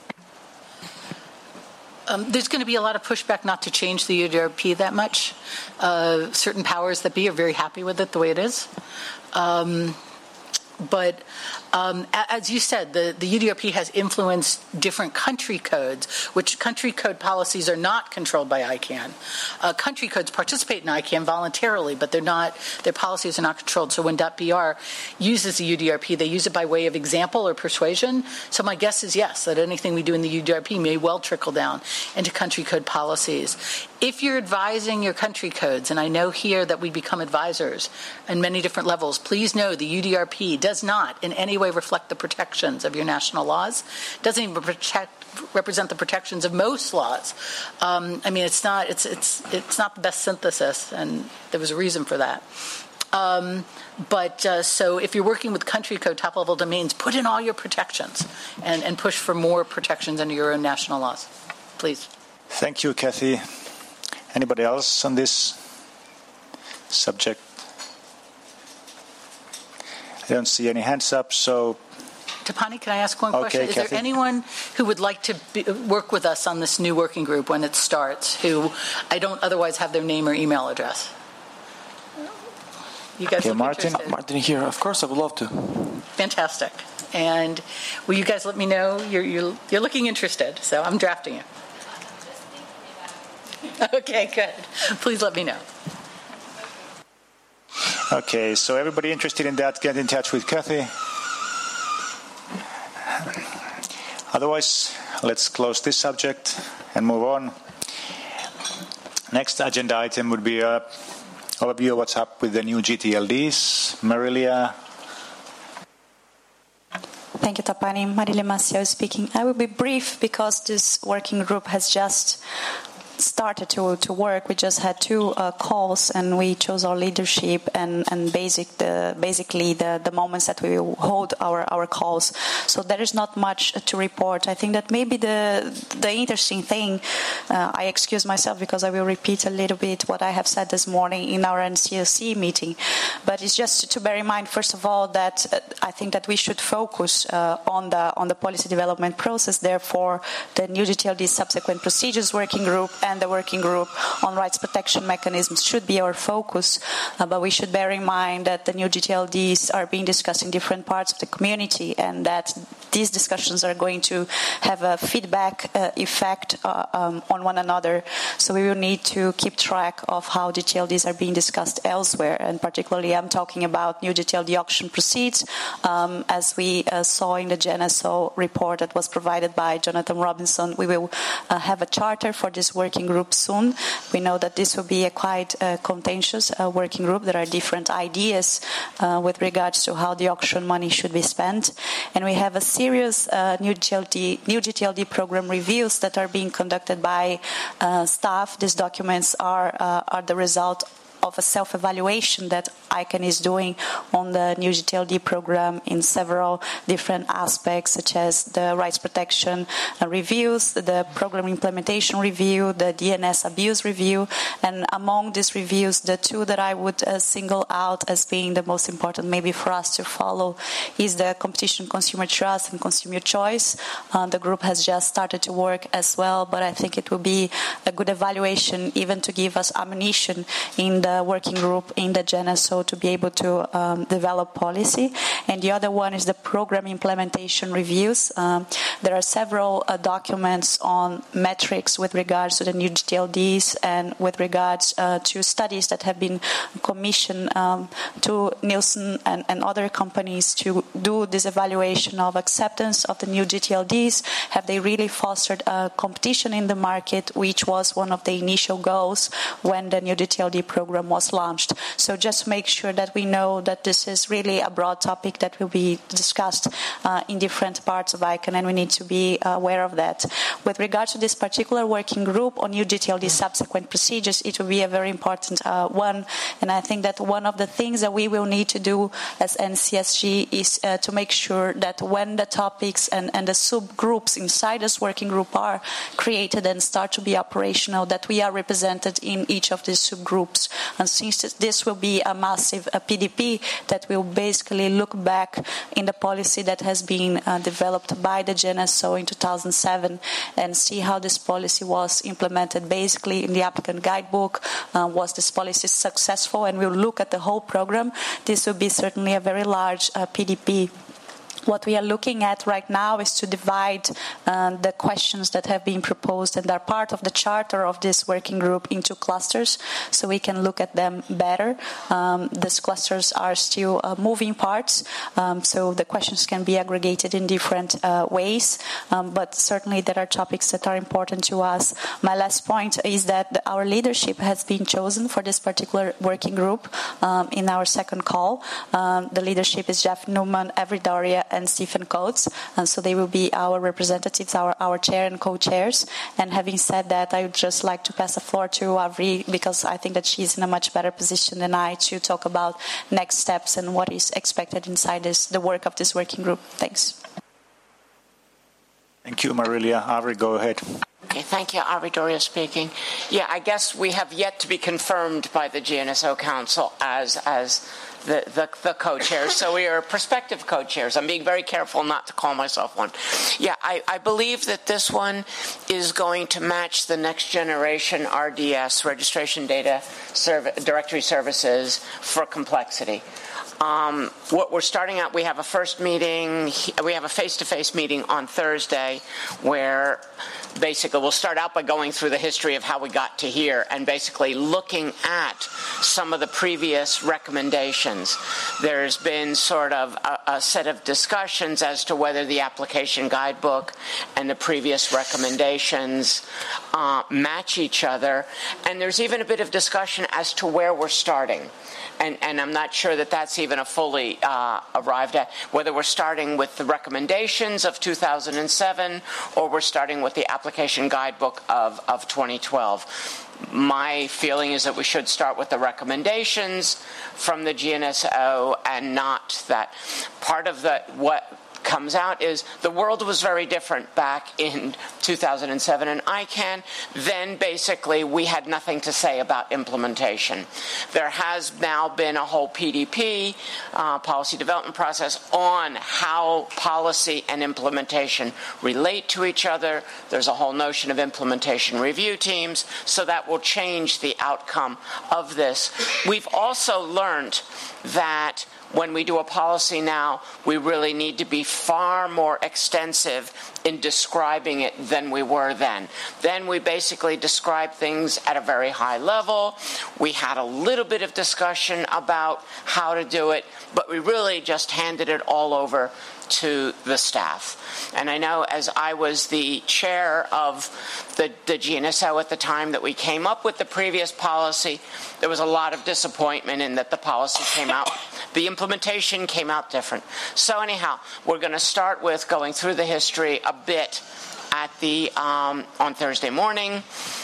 Speaker 14: Um, there's going to be a lot of pushback not to change the U D R P that much. Uh, certain powers that be are very happy with it the way it is. Um, but um, as you said, the, the U D R P has influenced different country codes, which country code policies are not controlled by ICANN. Uh, country codes participate in ICANN voluntarily, but they're not, their policies are not controlled. So when .vr uses the U D R P, they use it by way of example or persuasion. So my guess is yes, that anything we do in the U D R P may well trickle down into country code policies. If you're advising your country codes, and I know here that we become advisors on many different levels, please know the U D R P does not in any way reflect the protections of your national laws. It doesn't even protect, represent the protections of most laws. Um, I mean, it's not, it's, it's, it's not the best synthesis, and there was a reason for that. Um, but uh, so if you're working with country code top-level domains, put in all your protections and, and push for more protections under your own national laws, please.
Speaker 13: Thank you, Kathy. Anybody else on this subject? I don't see any hands up, so...
Speaker 14: Tapani, can I ask one
Speaker 13: okay,
Speaker 14: question? Is
Speaker 13: Kathy.
Speaker 14: there anyone who would like to be, work with us on this new working group when it starts, who I don't otherwise have their name or email address? You guys
Speaker 15: okay,
Speaker 14: look
Speaker 15: Martin,
Speaker 14: interested.
Speaker 15: Martin here. Of course, I would love to.
Speaker 14: Fantastic. And will you guys let me know? You're, you're, you're looking interested, so I'm drafting you. Okay, good. Please let me know.
Speaker 13: Okay, so everybody interested in that, get in touch with Kathy. Otherwise, let's close this subject and move on. Next agenda item would be an overview of what's up with the new G T L Ds. Marilia.
Speaker 1: Thank you, Tapani. Marilia Maciel speaking. I will be brief because this working group has just started to, to work. We just had two uh, calls, and we chose our leadership and, and basic the, basically the, the moments that we will hold our, our calls. So there is not much to report. I think that maybe the the interesting thing, uh, I excuse myself because I will repeat a little bit what I have said this morning in our N C O C meeting, but it's just to bear in mind, first of all, that uh, I think that we should focus uh, on the on the policy development process. Therefore, the new G T L D subsequent procedures working group and the working group on rights protection mechanisms should be our focus, uh, but we should bear in mind that the new G T L Ds are being discussed in different parts of the community, and that these discussions are going to have a feedback uh, effect uh, um, on one another. So we will need to keep track of how G T L Ds are being discussed elsewhere, and particularly I'm talking about new G T L D auction proceeds, um, as we uh, saw in the G N S O report that was provided by Jonathan Robinson. We will uh, have a charter for this working group soon. We know that this will be a quite uh, contentious uh, working group. There are different ideas uh, with regards to how the auction money should be spent, and we have a serious uh, new G T L D, new G T L D program reviews that are being conducted by uh, staff. These documents are uh, are the result of a self-evaluation that ICANN is doing on the new G T L D program in several different aspects, such as the rights protection uh, reviews, the program implementation review, the D N S abuse review, and among these reviews, the two that I would uh, single out as being the most important maybe for us to follow is the competition, consumer trust, and consumer choice. Uh, the group has just started to work as well, but I think it will be a good evaluation even to give us ammunition in the the working group in the G N S O to be able to um, develop policy. And the other one is the program implementation reviews. Um, there are several uh, documents on metrics with regards to the new G T L Ds and with regards uh, to studies that have been commissioned um, to Nielsen and, and other companies to do this evaluation of acceptance of the new G T L Ds. Have they really fostered a competition in the market, which was one of the initial goals when the new G T L D program was launched. So just make sure that we know that this is really a broad topic that will be discussed uh, in different parts of I C A N, and we need to be aware of that. With regard to this particular working group on new G T L D subsequent procedures, it will be a very important uh, one, and I think that one of the things that we will need to do as N C S G is uh, to make sure that when the topics and, and the subgroups inside this working group are created and start to be operational, that we are represented in each of these subgroups. And since this will be a massive a P D P that will basically look back in the policy that has been uh, developed by the G N S O in two thousand seven and see how this policy was implemented basically in the applicant guidebook. Uh, was this policy successful? And we'll look at the whole program. This will be certainly a very large uh, P D P. What we are looking at right now is to divide uh, the questions that have been proposed and are part of the charter of this working group into clusters so we can look at them better. Um, these clusters are still uh, moving parts, um, so the questions can be aggregated in different uh, ways, um, but certainly there are topics that are important to us. My last point is that the, our leadership has been chosen for this particular working group um, in our second call. Um, the leadership is Jeff Newman, Avery Doria, and Stephen Coates, and so they will be our representatives, our, our chair and co-chairs. And having said that, I would just like to pass the floor to Avri because I think that she's in a much better position than I to talk about next steps and what is expected inside this, the work of this working group. Thanks.
Speaker 13: Thank you, Marilia. Avri, go ahead.
Speaker 10: Okay, thank you. Avri Doria speaking. Yeah, I guess we have yet to be confirmed by the G N S O Council as as the, the, the co-chairs, so we are prospective co-chairs. I'm being very careful not to call myself one. Yeah, I, I believe that this one is going to match the next generation R D S, Registration Data Serv- Directory Services, for complexity. Um, what we're starting out, we have a first meeting, we have a face-to-face meeting on Thursday where basically we'll start out by going through the history of how we got to here and basically looking at some of the previous recommendations. There's been sort of a, a set of discussions as to whether the application guidebook and the previous recommendations uh, match each other, and there's even a bit of discussion as to where we're starting. And, and I'm not sure that that's even a fully uh, arrived at, whether we're starting with the recommendations of two thousand seven or we're starting with the application guidebook of, of twenty twelve. My feeling is that we should start with the recommendations from the G N S O and not that. Part of the what comes out is the world was very different back in two thousand seven in I CANN. Then basically we had nothing to say about implementation. There has now been a whole P D P, uh, policy development process, on how policy and implementation relate to each other. There's a whole notion of implementation review teams, so that will change the outcome of this. We've also learned that when we do a policy now, we really need to be far more extensive in describing it than we were then. Then we basically described things at a very high level. We had a little bit of discussion about how to do it, but we really just handed it all over to the staff. And I know, as I was the chair of the, the G N S O at the time that we came up with the previous policy, there was a lot of disappointment in that the policy came out, the implementation came out different. So anyhow, we're going to start with going through the history a bit at the um, on Thursday morning,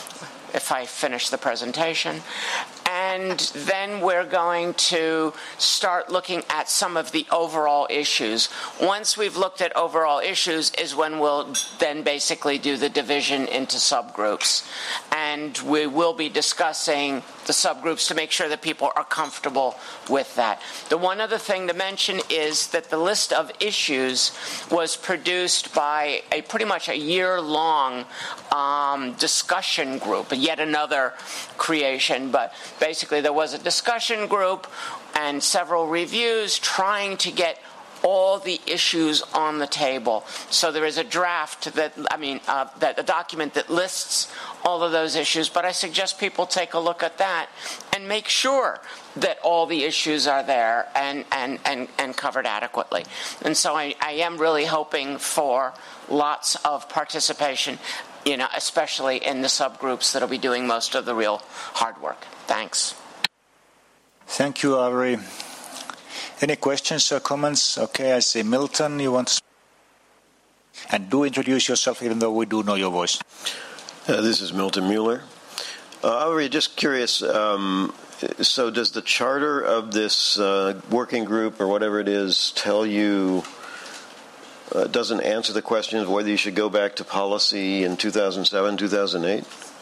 Speaker 10: if I finish the presentation. And then we're going to start looking at some of the overall issues. Once we've looked at overall issues is when we'll then basically do the division into subgroups. And and we will be discussing the subgroups to make sure that people are comfortable with that. The one other thing to mention is that the list of issues was produced by a pretty much a year-long um, discussion group, yet another creation, but basically there was a discussion group and several reviews trying to get all the issues on the table. So there is a draft that, I mean, uh, that a document that lists all of those issues, but I suggest people take a look at that and make sure that all the issues are there and, and, and, and covered adequately. And so I, I am really hoping for lots of participation, you know, especially in the subgroups that will be doing most of the real hard work. Thanks.
Speaker 13: Thank you, Avery. Any questions or comments? Okay, I see Milton, you want to speak? And do introduce yourself, even though we do know your voice.
Speaker 16: Uh, this is Milton Mueller. Uh, Avery, just curious, um, so does the charter of this uh, working group or whatever it is tell you, uh, doesn't answer the question of whether you should go back to policy in two thousand seven, two thousand eight?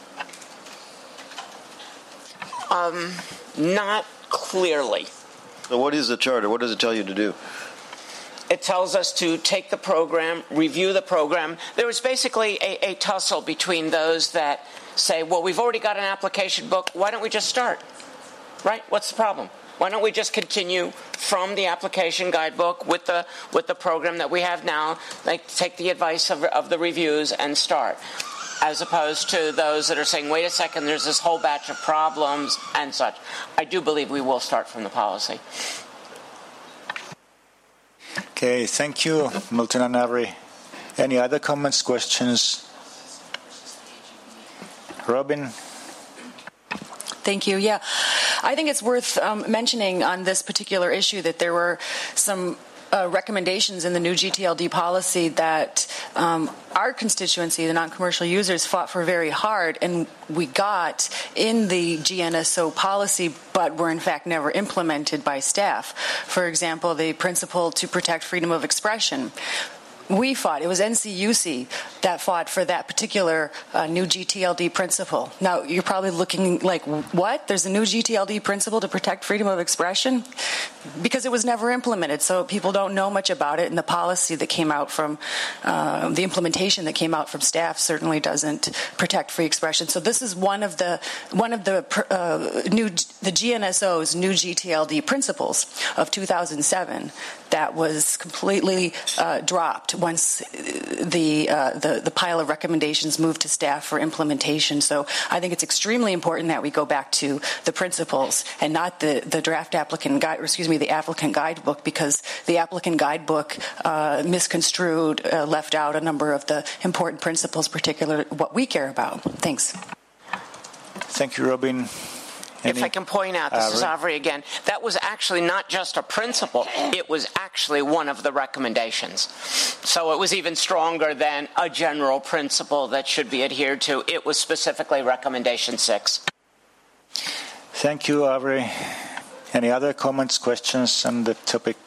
Speaker 10: Um, not clearly.
Speaker 16: So what is the charter? What does it tell you to do?
Speaker 10: It tells us to take the program, review the program. There was basically a, a tussle between those that say, well, we've already got an application book. Why don't we just start? Right? What's the problem? Why don't we just continue from the application guidebook with the with the program that we have now, like take the advice of, of the reviews and start? As opposed to those that are saying, wait a second, there's this whole batch of problems and such. I do believe we will start from the policy.
Speaker 13: Okay, thank you, Milton and Avery. Any other comments, questions? Robin?
Speaker 8: Thank you. Yeah, I think it's worth um, mentioning on this particular issue that there were some Uh, recommendations in the new G T L D policy that um, our constituency, the non-commercial users, fought for very hard, and we got in the G N S O policy, but were in fact never implemented by staff. For example, the principle to protect freedom of expression. We fought, it was N C U C that fought for that particular uh, new G T L D principle. Now, you're probably looking like, what? There's a new G T L D principle to protect freedom of expression? Because it was never implemented, so people don't know much about it, and the policy that came out from, uh, the implementation that came out from staff certainly doesn't protect free expression. So this is one of the, one of the uh, new, the G N S O's new G T L D principles of two thousand seven that was completely uh, dropped once the, uh, the the pile of recommendations moved to staff for implementation. So I think it's extremely important that we go back to the principles and not the, the draft applicant guide, or excuse me, the applicant guidebook, because the applicant guidebook uh, misconstrued, uh, left out a number of the important principles, particularly what we care about. Thanks.
Speaker 13: Thank you, Robin.
Speaker 10: If I can point out, this uh, is Avery again, that was actually not just a principle, it was actually one of the recommendations. So it was even stronger than a general principle that should be adhered to. It was specifically recommendation six.
Speaker 13: Thank you, Avery. Any other comments, questions on the topic?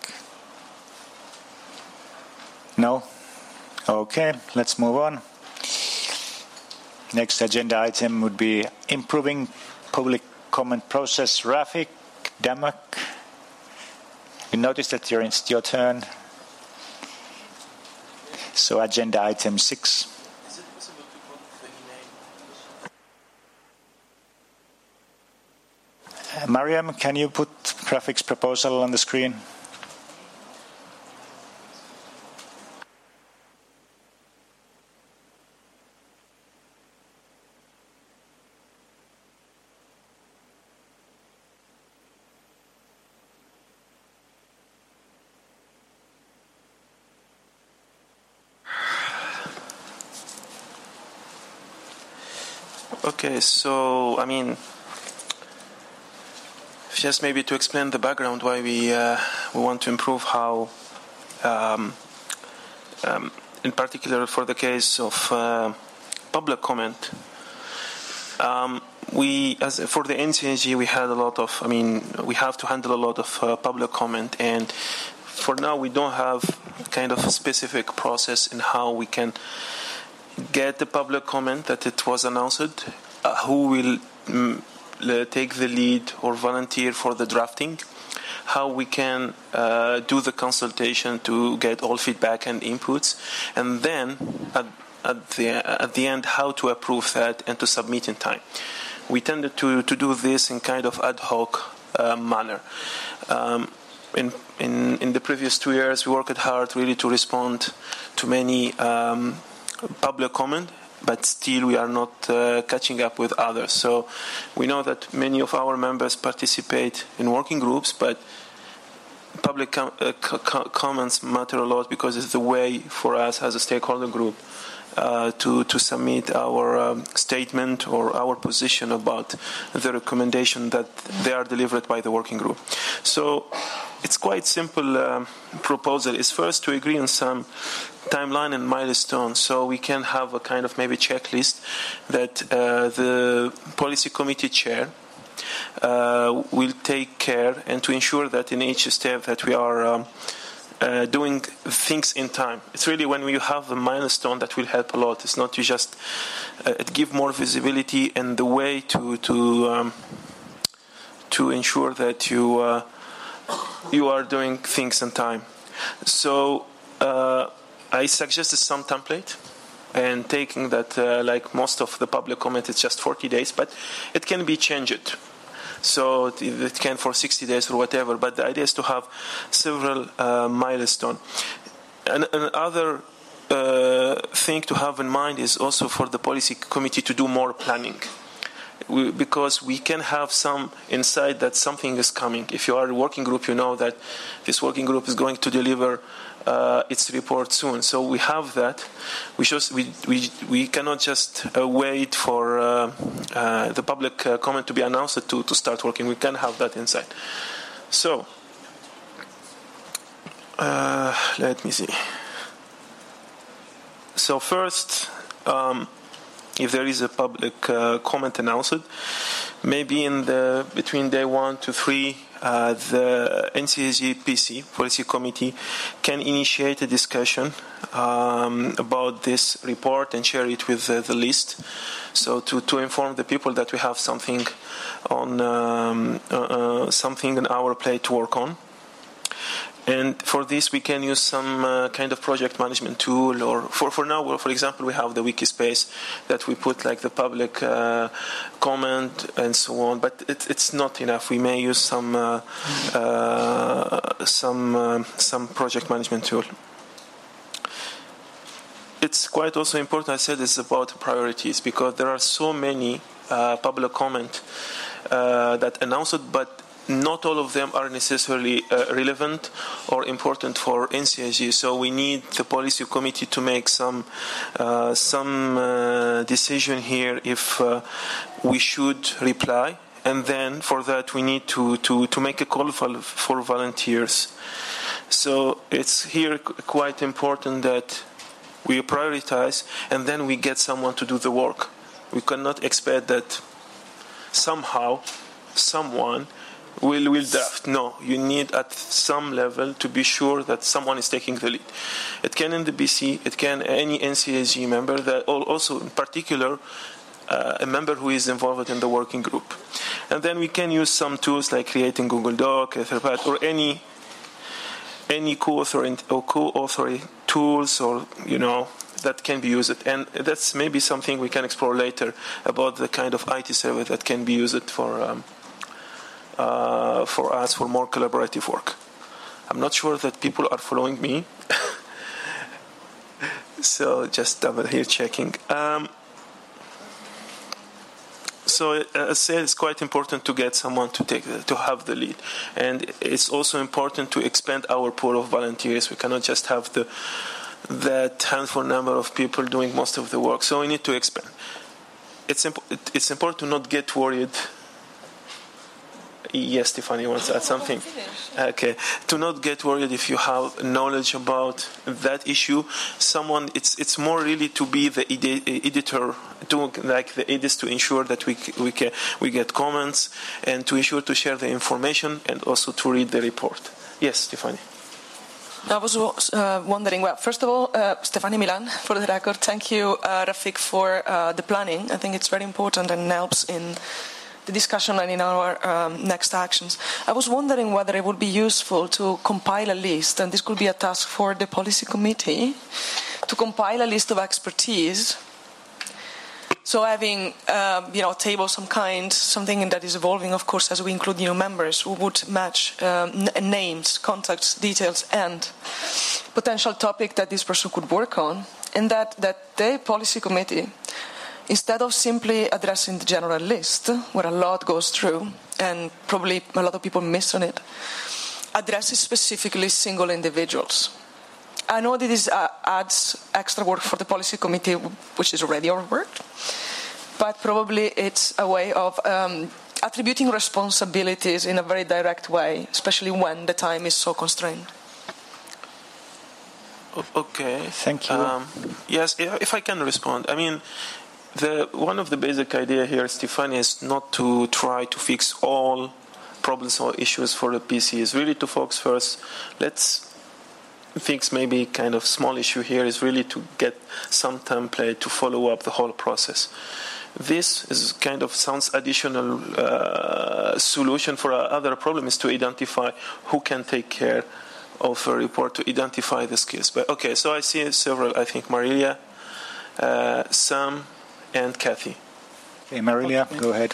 Speaker 13: No? Okay, let's move on. Next agenda item would be improving public comment process. Rafik Damak, you notice that you're, it's your turn. So agenda item six. Uh, Mariam, can you put Rafik's proposal on the screen?
Speaker 18: Okay, so, I mean, just maybe to explain the background why we uh, we want to improve how, um, um, in particular for the case of uh, public comment, um, we, as for the N C A G, we had a lot of, I mean, we have to handle a lot of uh, public comment, and for now we don't have kind of a specific process in how we can get the public comment that it was announced. Uh, who will mm, take the lead or volunteer for the drafting, how we can uh, do the consultation to get all feedback and inputs, and then at, at, the, at the end how to approve that and to submit in time. We tended to, to do this in kind of ad hoc uh, manner. Um, in, in, in the previous two years we worked hard really to respond to many um, public comment, but still we are not uh, catching up with others. So we know that many of our members participate in working groups, but public com- uh, co- comments matter a lot because it's the way for us as a stakeholder group uh, to, to submit our um, statement or our position about the recommendation that they are delivered by the working group. So it's quite simple um, proposal. It's first to agree on some timeline and milestones, so we can have a kind of maybe checklist that uh, the policy committee chair uh, will take care and to ensure that in each step that we are um, uh, doing things in time. It's really when we have a milestone that will help a lot. It's not to just uh, give more visibility and the way to to um, to ensure that you uh, you are doing things in time. So uh, I suggested some template and taking that uh, like most of the public comment it's just forty days, but it can be changed. So it can for sixty days or whatever, but the idea is to have several uh, milestones. And another uh, thing to have in mind is also for the policy committee to do more planning. We, because we can have some insight that something is coming. If you are a working group, you know that this working group is going to deliver uh, its report soon. So we have that. We just we we, we cannot just uh, wait for uh, uh, the public uh, comment to be announced to, to start working. We can have that insight. So uh, let me see. So first. Um, If there is a public uh, comment announced, maybe in the between day one to three, uh, the N C S G P C Policy Committee can initiate a discussion um, about this report and share it with uh, the list. So to, to inform the people that we have something on um, uh, something on our plate to work on. And for this, we can use some uh, kind of project management tool, or for, for now, for example, we have the Wikispace that we put like the public uh, comment and so on. But it, it's not enough. We may use some uh, uh, some uh, some project management tool. It's quite also important. I said it's about priorities because there are so many uh, public comment uh, that announced, but not all of them are necessarily uh, relevant or important for N C S G. So we need the policy committee to make some uh, some uh, decision here if uh, we should reply, and then for that we need to to, to make a call for, for volunteers. So it's here quite important that we prioritize and then we get someone to do the work. We cannot expect that somehow someone will will draft. No, you need at some level to be sure that someone is taking the lead. It can in the B C, it can any N C S G member, that also in particular uh, a member who is involved in the working group. And then we can use some tools like creating Google Doc, Etherpad, or any any co-authoring or co-authoring tools, or you know that can be used. And that's maybe something we can explore later about the kind of I T service that can be used for. Um, Uh, for us for more collaborative work. I'm not sure that people are following me, so just double here checking. Um, so as I said, it's quite important to get someone to take to have the lead, and it's also important to expand our pool of volunteers. We cannot just have the that handful number of people doing most of the work. So we need to expand. It's imp- it's important to not get worried. Yes, Stephanie wants to add something. Okay, to not get worried if you have knowledge about that issue. Someone, it's it's more really to be the edi- editor, to like the editors, to ensure that we we can we get comments and to ensure to share the information and also to read the report. Yes, Stephanie.
Speaker 19: I was uh, wondering, well, first of all, uh, Stefania Milan, for the record, thank you, uh, Rafik, for uh, the planning. I think it's very important and helps in the discussion and in our um, next actions. I was wondering whether it would be useful to compile a list, and this could be a task for the policy committee, to compile a list of expertise. So having, uh, you know, a table of some kind, something that is evolving, of course, as we include new members who would match um, n- names, contacts, details, and potential topic that this person could work on, and that, that the policy committee, instead of simply addressing the general list, where a lot goes through, and probably a lot of people miss on it, addresses specifically single individuals. I know that this uh, adds extra work for the policy committee, which is already overworked, but probably it's a way of um, attributing responsibilities in a very direct way, especially when the time is so constrained.
Speaker 18: Okay.
Speaker 13: Thank you.
Speaker 18: Um, yes, if I can respond. I mean, the one of the basic idea here, Stefania, is not to try to fix all problems or issues for the P C. It's really to focus first. Let's fix maybe kind of small issue here is really to get some template to follow up the whole process. This is kind of sounds additional uh, solution for our other problem is to identify who can take care of a report, to identify the skills. But okay, so I see several, I think Marilia, uh, Sam, and Kathy.
Speaker 13: Okay, Marilia, okay. Go ahead.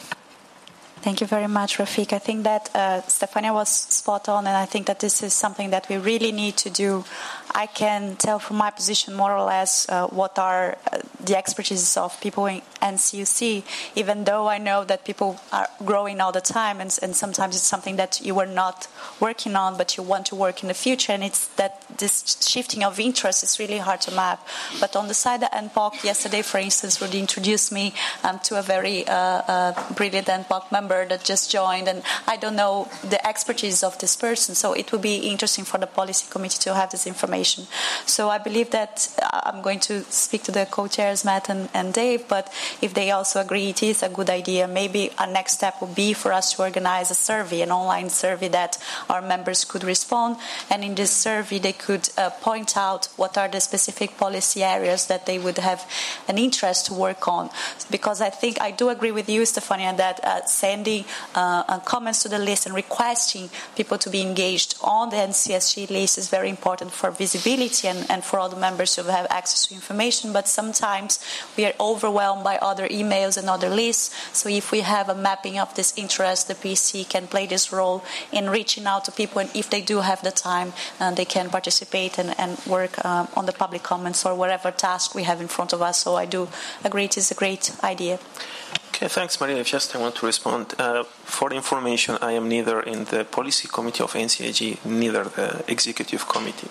Speaker 1: Thank you very much, Rafik. I think that uh, Stefania was spot on, and I think that this is something that we really need to do. I can tell from my position more or less uh, what are uh, the expertise of people in N C U C, even though I know that people are growing all the time, and, and sometimes it's something that you were not working on, but you want to work in the future, and it's that this shifting of interest is really hard to map. But on the side of N P O C, yesterday, for instance, Rudy introduced me um, to a very uh, uh, brilliant N P O C member that just joined, and I don't know the expertise of this person, so it would be interesting for the policy committee to have this information. So I believe that I'm going to speak to the co-chairs, Matt and, and Dave, but if they also agree it is a good idea, maybe a next step would be for us to organize a survey, an online survey that our members could respond, and in this survey they could uh, point out what are the specific policy areas that they would have an interest to work on. Because I think I do agree with you, Stefania, that uh, sending uh, comments to the list and requesting people to be engaged on the N C S G list is very important for visibility and, and for all the members who have access to information. But sometimes we are overwhelmed by other emails and other lists. So if we have a mapping of this interest, the P C can play this role in reaching out to people, and if they do have the time, uh, they can participate and, and work um, on the public comments or whatever task we have in front of us. So I do agree it is a great idea.
Speaker 18: Okay, thanks, Maria. Just I want to respond. Uh, for information, I am neither in the policy committee of N C A G, neither the executive committee.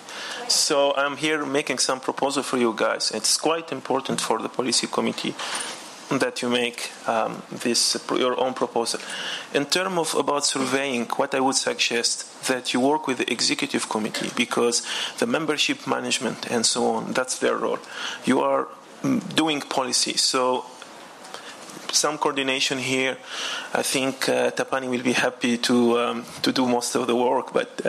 Speaker 18: So I'm here making some proposal for you guys. It's quite important for the policy committee that you make um, this your own proposal. In terms of about surveying, what I would suggest that you work with the executive committee, because the membership management and so on, that's their role. You are doing policy, so some coordination here. I think uh, Tapani will be happy to um, to do most of the work, but. Uh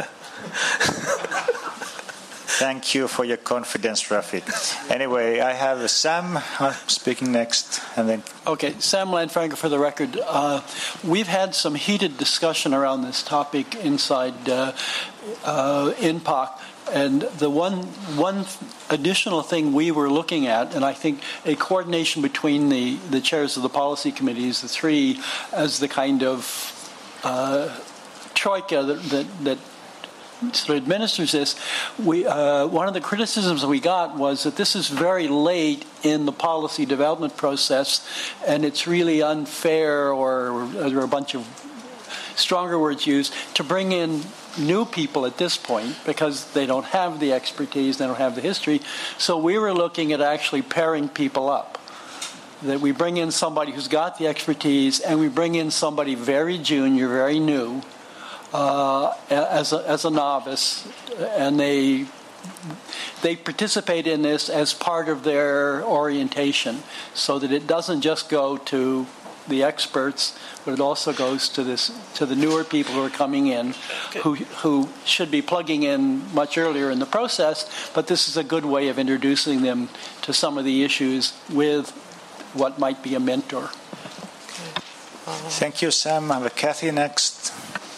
Speaker 13: Thank you for your confidence, Rafi. Anyway, I have Sam uh, speaking next, and then.
Speaker 17: Okay, Sam Lanfranco for the record. Uh, we've had some heated discussion around this topic inside uh, uh, N P O C. And the one one additional thing we were looking at, and I think a coordination between the, the chairs of the policy committees, the three, as the kind of uh, troika that, that, that sort of administers this, we uh, one of the criticisms we got was that this is very late in the policy development process, and it's really unfair, or there are a bunch of stronger words used, to bring in new people at this point because they don't have the expertise, they don't have the history. So we were looking at actually pairing people up. That we bring in somebody who's got the expertise, and we bring in somebody very junior, very new, uh, as a, as a novice, and they they participate in this as part of their orientation, so that it doesn't just go to the experts, but it also goes to this to the newer people who are coming in, okay. who who should be plugging in much earlier in the process. But this is a good way of introducing them to some of the issues with what might be a mentor.
Speaker 13: Thank you, Sam. I have Kathy next.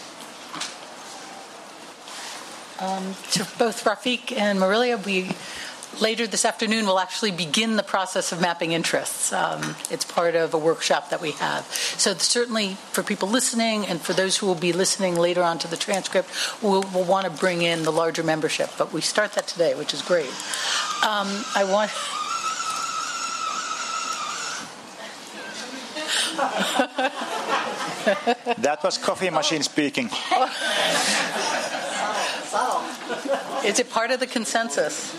Speaker 14: Um, to both Rafiq and Marilia, we later this afternoon will actually begin the process of mapping interests. Um, it's part of a workshop that we have. So certainly for people listening and for those who will be listening later on to the transcript, we'll, we'll want to bring in the larger membership. But we start that today, which is great. Um, I want...
Speaker 13: That was coffee machine speaking.
Speaker 14: Is it part of the consensus?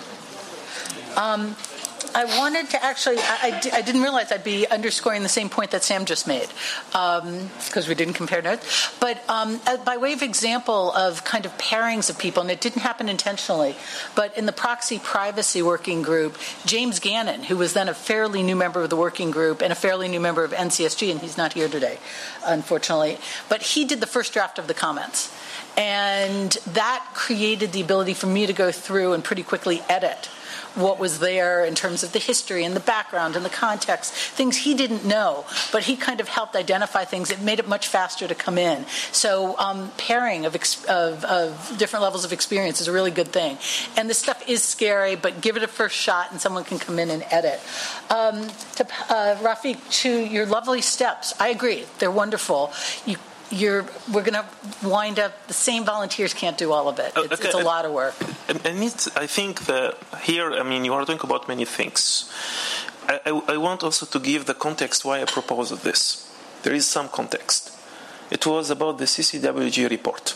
Speaker 14: Um, I wanted to actually, I, I, I didn't realize I'd be underscoring the same point that Sam just made, because um, we didn't compare notes. But um, by way of example of kind of pairings of people, and it didn't happen intentionally, but in the proxy privacy working group, James Gannon, who was then a fairly new member of the working group and a fairly new member of N C S G, and he's not here today, unfortunately, but he did the first draft of the comments. And that created the ability for me to go through and pretty quickly edit what was there in terms of the history and the background and the context, things he didn't know, but he kind of helped identify things. It made it much faster to come in. So um, pairing of, ex- of, of different levels of experience is a really good thing. And this stuff is scary, but give it a first shot and someone can come in and edit. Um, to uh, Rafiq, to your lovely steps, I agree. They're wonderful. You You're, we're going to wind up, the same volunteers can't do all of it. It's, okay. it's a lot of work.
Speaker 18: And, and it's, I think that here, I mean, you are talking about many things. I, I, I want also to give the context why I proposed this. There is some context. It was about the C C W G report.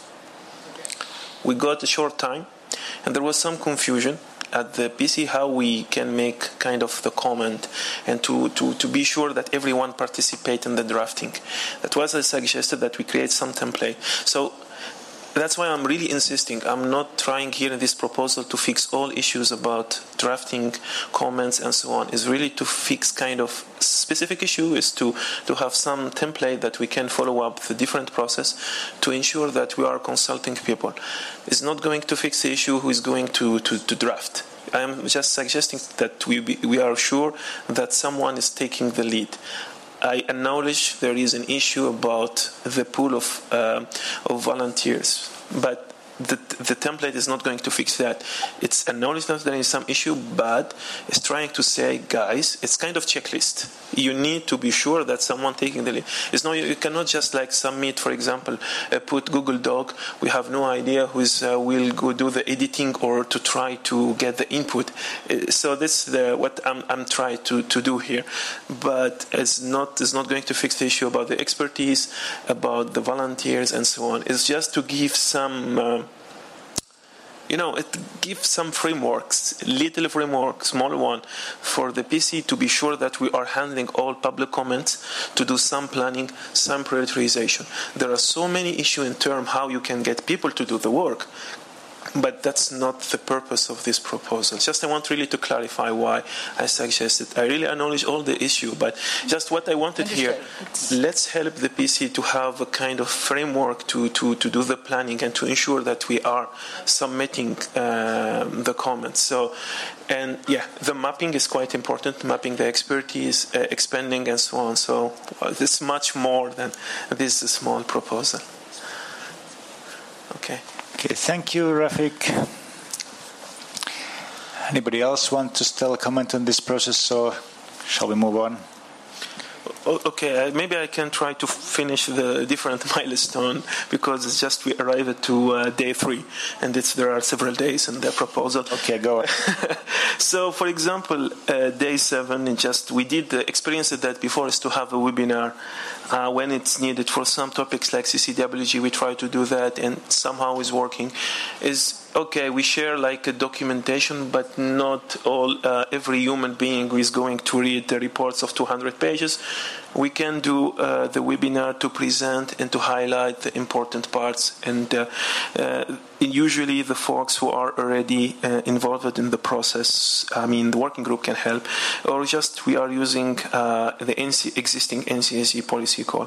Speaker 18: We got a short time, and there was some confusion at the P C how we can make kind of the comment and to, to, to be sure that everyone participate in the drafting. That was I suggested that we create some template. So that's why I'm really insisting. I'm not trying here in this proposal to fix all issues about drafting comments and so on. It's really to fix kind of specific issue is to, to have some template that we can follow up the different process to ensure that we are consulting people. It's not going to fix the issue who is going to, to, to draft. I'm just suggesting that we be, we are sure that someone is taking the lead. I acknowledge there is an issue about the pool of uh, of volunteers, but the, the template is not going to fix that. It's acknowledged that there is some issue, but it's trying to say, guys, it's kind of checklist. You need to be sure that someone taking the lead. It's no, you cannot just like submit, for example, uh, put Google Doc. We have no idea who uh, will go do the editing or to try to get the input. Uh, so this is the, what I'm, I'm trying to, to do here. But it's not, it's not going to fix the issue about the expertise, about the volunteers and so on. It's just to give some... Uh, You know, it gives some frameworks, little framework, small one, for the P C to be sure that we are handling all public comments, to do some planning, some prioritization. There are so many issues in terms how you can get people to do the work, but that's not the purpose of this proposal. Just I want really to clarify why I suggested. I really acknowledge all the issue, but just what I wanted here, let's help the P C to have a kind of framework to, to, to do the planning and to ensure that we are submitting uh, the comments. So, and yeah, the mapping is quite important, mapping the expertise, uh, expanding and so on. So uh, this is much more than this small proposal. Okay.
Speaker 13: Okay, thank you, Rafiq. Anybody else want to still comment on this process, or shall we move on?
Speaker 18: Okay, maybe I can try to finish the different milestone because it's just we arrived to uh, day three, and it's, there are several days in the proposal.
Speaker 13: Okay, go ahead.
Speaker 18: So, for example, uh, day seven, it just we did the experience that before is to have a webinar uh, when it's needed for some topics like C C W G. We try to do that, and somehow is working. Is okay, we share like a documentation, but not all, uh, every human being who is going to read the reports of two hundred pages. We can do uh, the webinar to present and to highlight the important parts. And uh, uh, usually the folks who are already uh, involved in the process, I mean, the working group can help. Or just we are using uh, the N C, existing N C S E policy call.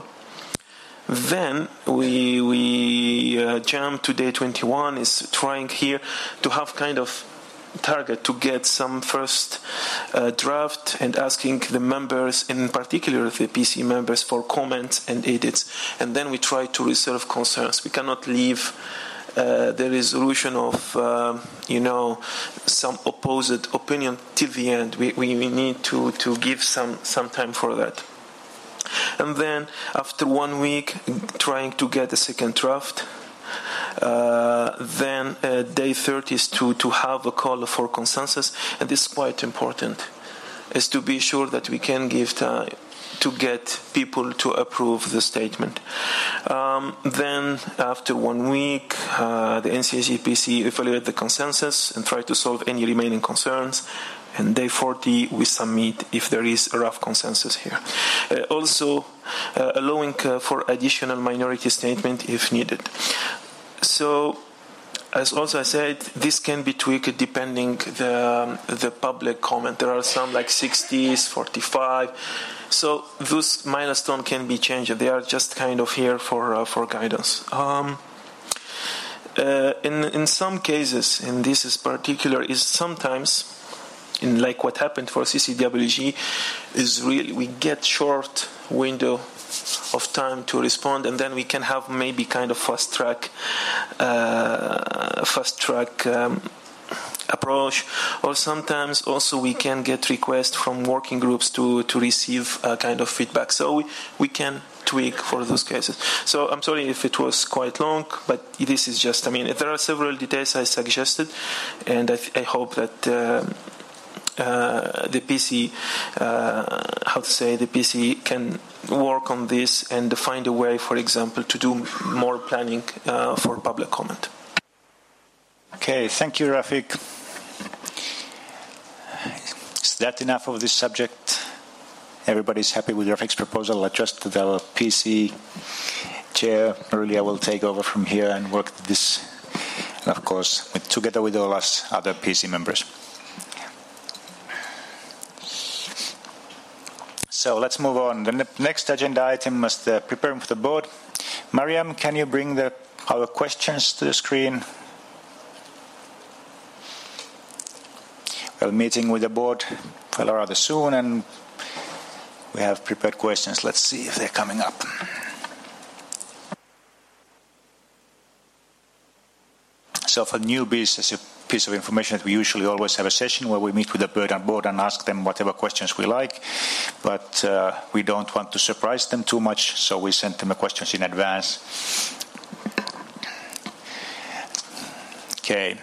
Speaker 18: Then we we uh, jump to day twenty-one, is trying here to have kind of target to get some first uh, draft and asking the members, in particular the P C members, for comments and edits. And then we try to resolve concerns. We cannot leave uh, the resolution of, uh, you know, some opposed opinion till the end. We, we, we need to, to give some, some time for that. And then after one week, trying to get a second draft. Uh, then uh, day thirty is to, to have a call for consensus, and this is quite important, is to be sure that we can give time to get people to approve the statement. Um, then after one week, uh, the N C S E P C evaluate the consensus and try to solve any remaining concerns. And day forty, we submit if there is a rough consensus here. Uh, also, uh, allowing uh, for additional minority statement if needed. So, as also I said, this can be tweaked depending the um, the public comment. There are some like sixties, forty-five. So those milestones can be changed. They are just kind of here for uh, for guidance. Um, uh, in in some cases, and this is particular, is sometimes, in like what happened for C C W G, is really we get short window of time to respond, and then we can have maybe kind of fast track, uh, fast track um, approach. Or sometimes also we can get requests from working groups to to receive a kind of feedback. So we, we can tweak for those cases. So I'm sorry if it was quite long, but this is just, I mean, there are several details I suggested, and I, th- I hope that. Uh, Uh, the P C, uh, how to say, the P C can work on this and find a way, for example, to do more planning uh, for public comment.
Speaker 13: Okay, thank you, Rafik. Is that enough of this subject? Everybody's happy with Rafik's proposal? Adjust the P C chair. Really, I will take over from here and work this, and of course, with, together with all us other P C members. So let's move on. The ne- next agenda item is the preparing for the board. Mariam, can you bring the, our questions to the screen? We're meeting with the board well, rather soon, and we have prepared questions. Let's see if they're coming up. So for newbies, as a piece of information, that we usually always have a session where we meet with the board and board and ask them whatever questions we like, but uh, we don't want to surprise them too much, so we send them the questions in advance. Okay.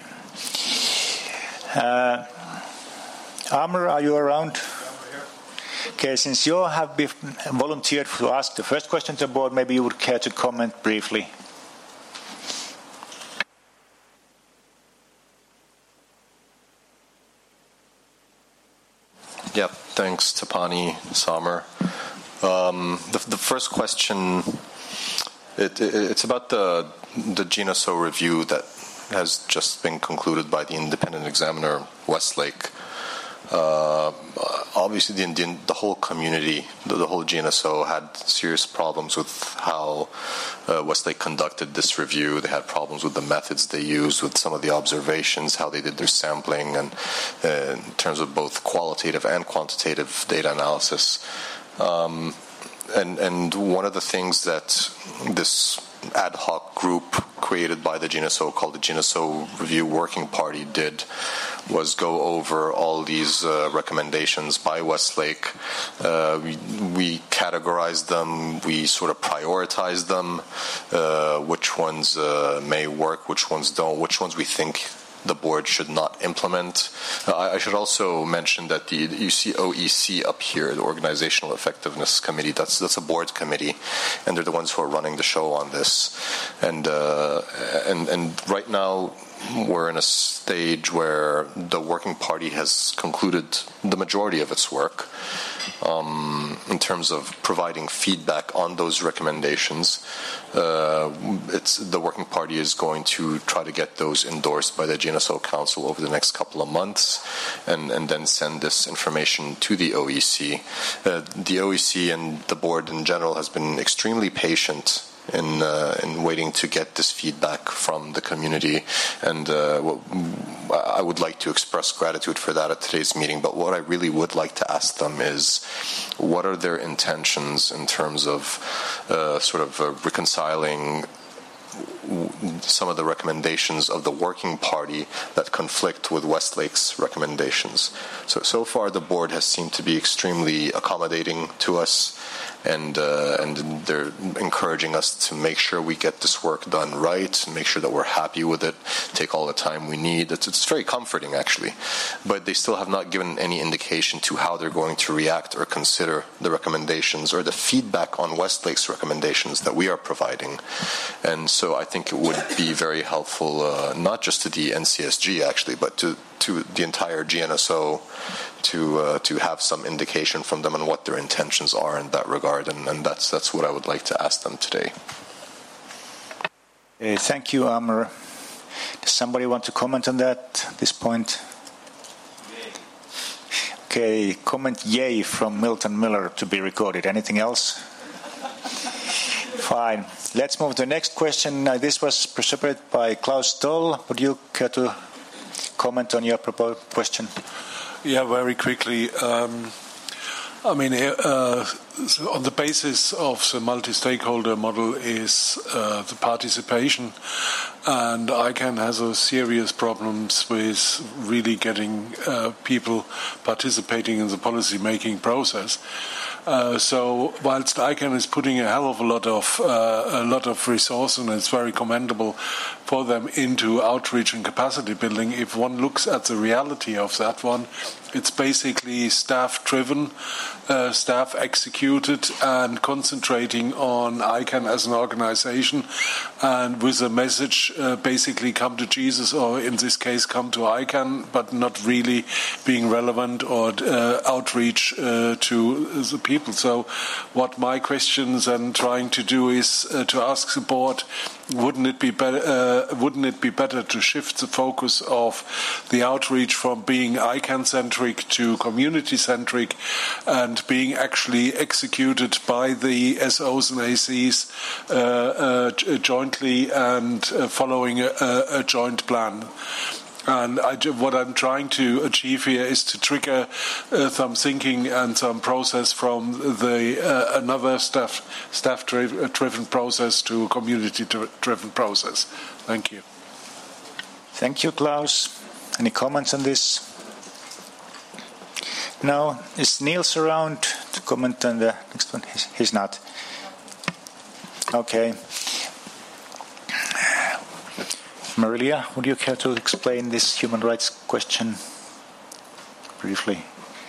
Speaker 13: Uh, Amr, are you around? Okay, since you have been volunteered to ask the first question to the board, maybe you would care to comment briefly.
Speaker 7: Yep, thanks, Tapani, Samer. Um, the, the first question, it, it, it's about the the G N S O review that has just been concluded by the independent examiner, Westlake. Uh, obviously, the, the, the whole community, the, the whole G N S O had serious problems with how uh, Westlake conducted this review. They had problems with the methods they used, with some of the observations, how they did their sampling, and uh, in terms of both qualitative and quantitative data analysis. Um, and, and one of the things that this ad hoc group created by the G N S O, called the G N S O Review Working Party, did was go over all these uh, recommendations by Westlake. Uh, we, we categorized them, we sort of prioritized them, uh, which ones uh, may work, which ones don't, which ones we think the board should not implement. Uh, I should also mention that the you see O E C up here, the Organizational Effectiveness Committee. That's that's a board committee, and they're the ones who are running the show on this. And uh, and and right now, we're in a stage where the Working Party has concluded the majority of its work um, in terms of providing feedback on those recommendations. Uh, it's, the Working Party is going to try to get those endorsed by the G N S O Council over the next couple of months and, and then send this information to the O E C. Uh, the O E C and the board in general has been extremely patient in uh, in waiting to get this feedback from the community, and uh, well, I would like to express gratitude for that at today's meeting. But what I really would like to ask them is, what are their intentions in terms of uh, sort of uh, reconciling some of the recommendations of the Working Party that conflict with Westlake's recommendations. So, so far the board has seemed to be extremely accommodating to us, and uh, and they're encouraging us to make sure we get this work done right, make sure that we're happy with it, take all the time we need. It's, it's very comforting, actually. But they still have not given any indication to how they're going to react or consider the recommendations or the feedback on Westlake's recommendations that we are providing. And so I think it would be very helpful, uh, not just to the N C S G, actually, but to, to the entire G N S O, to uh, to have some indication from them on what their intentions are in that regard, and, and that's that's what I would like to ask them today.
Speaker 13: Uh, thank you, Amr. Does somebody want to comment on that at this point? Okay, comment yay from Milton Miller to be recorded. Anything else? Fine. Let's move to the next question. Uh, this was presented by Klaus Stoll. Would you care to comment on your proposed question?
Speaker 20: Yeah, very quickly. Um, I mean, uh, on the basis of the multi-stakeholder model is uh, the participation, and ICANN has a serious problems with really getting uh, people participating in the policy-making process. Uh, so whilst ICANN is putting a hell of a lot of uh, a lot of resource, and it's very commendable for them, into outreach and capacity building, if one looks at the reality of that one, it's basically staff-driven, uh, staff executed, and concentrating on ICANN as an organization, and with a message, uh, basically come to Jesus, or in this case come to ICANN, but not really being relevant or uh, outreach uh, to the people. So what my questions and trying to do is uh, to ask the board, wouldn't it be better uh, wouldn't it be better to shift the focus of the outreach from being ICANN centric to community centric, and being actually executed by the S Os and A Cs uh, uh, jointly, and uh, following a, a joint plan? And I, what I'm trying to achieve here is to trigger uh, some thinking and some process from the uh, another staff staff driven process to a community driven process. Thank you.
Speaker 13: Thank you, Klaus. Any comments on this? No. Is Niels around to comment on the next one? He's, he's not. Okay. Marilia, would you care to explain this human rights question briefly?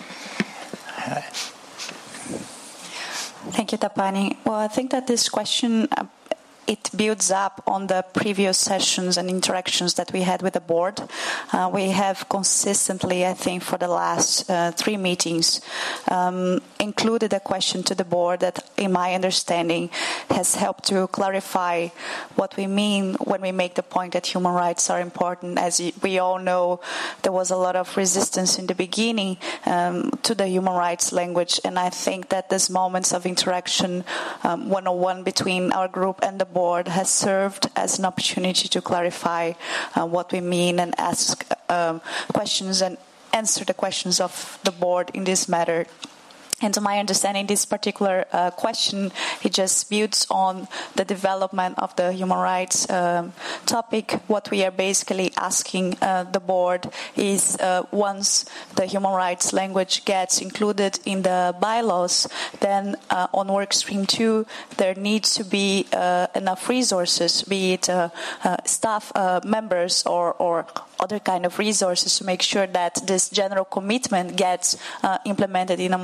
Speaker 1: Thank you, Tapani. Well, I think that this question, uh, it builds up on the previous sessions and interactions that we had with the board. Uh, we have consistently, I think, for the last uh, three meetings, um, included a question to the board that, in my understanding, has helped to clarify what we mean when we make the point that human rights are important. As we all know, there was a lot of resistance in the beginning um, to the human rights language, and I think that these moments of interaction, um, one-on-one between our group and the board, has served as an opportunity to clarify uh, what we mean and ask um, questions and answer the questions of the board in this matter. And to my understanding, this particular uh, question, it just builds on the development of the human rights um, topic. What we are basically asking uh, the board is uh, once the human rights language gets included in the bylaws, then uh, on work stream two, there needs to be uh, enough resources, be it uh, uh, staff uh, members or, or other kind of resources, to make sure that this general commitment gets uh, implemented in a more concrete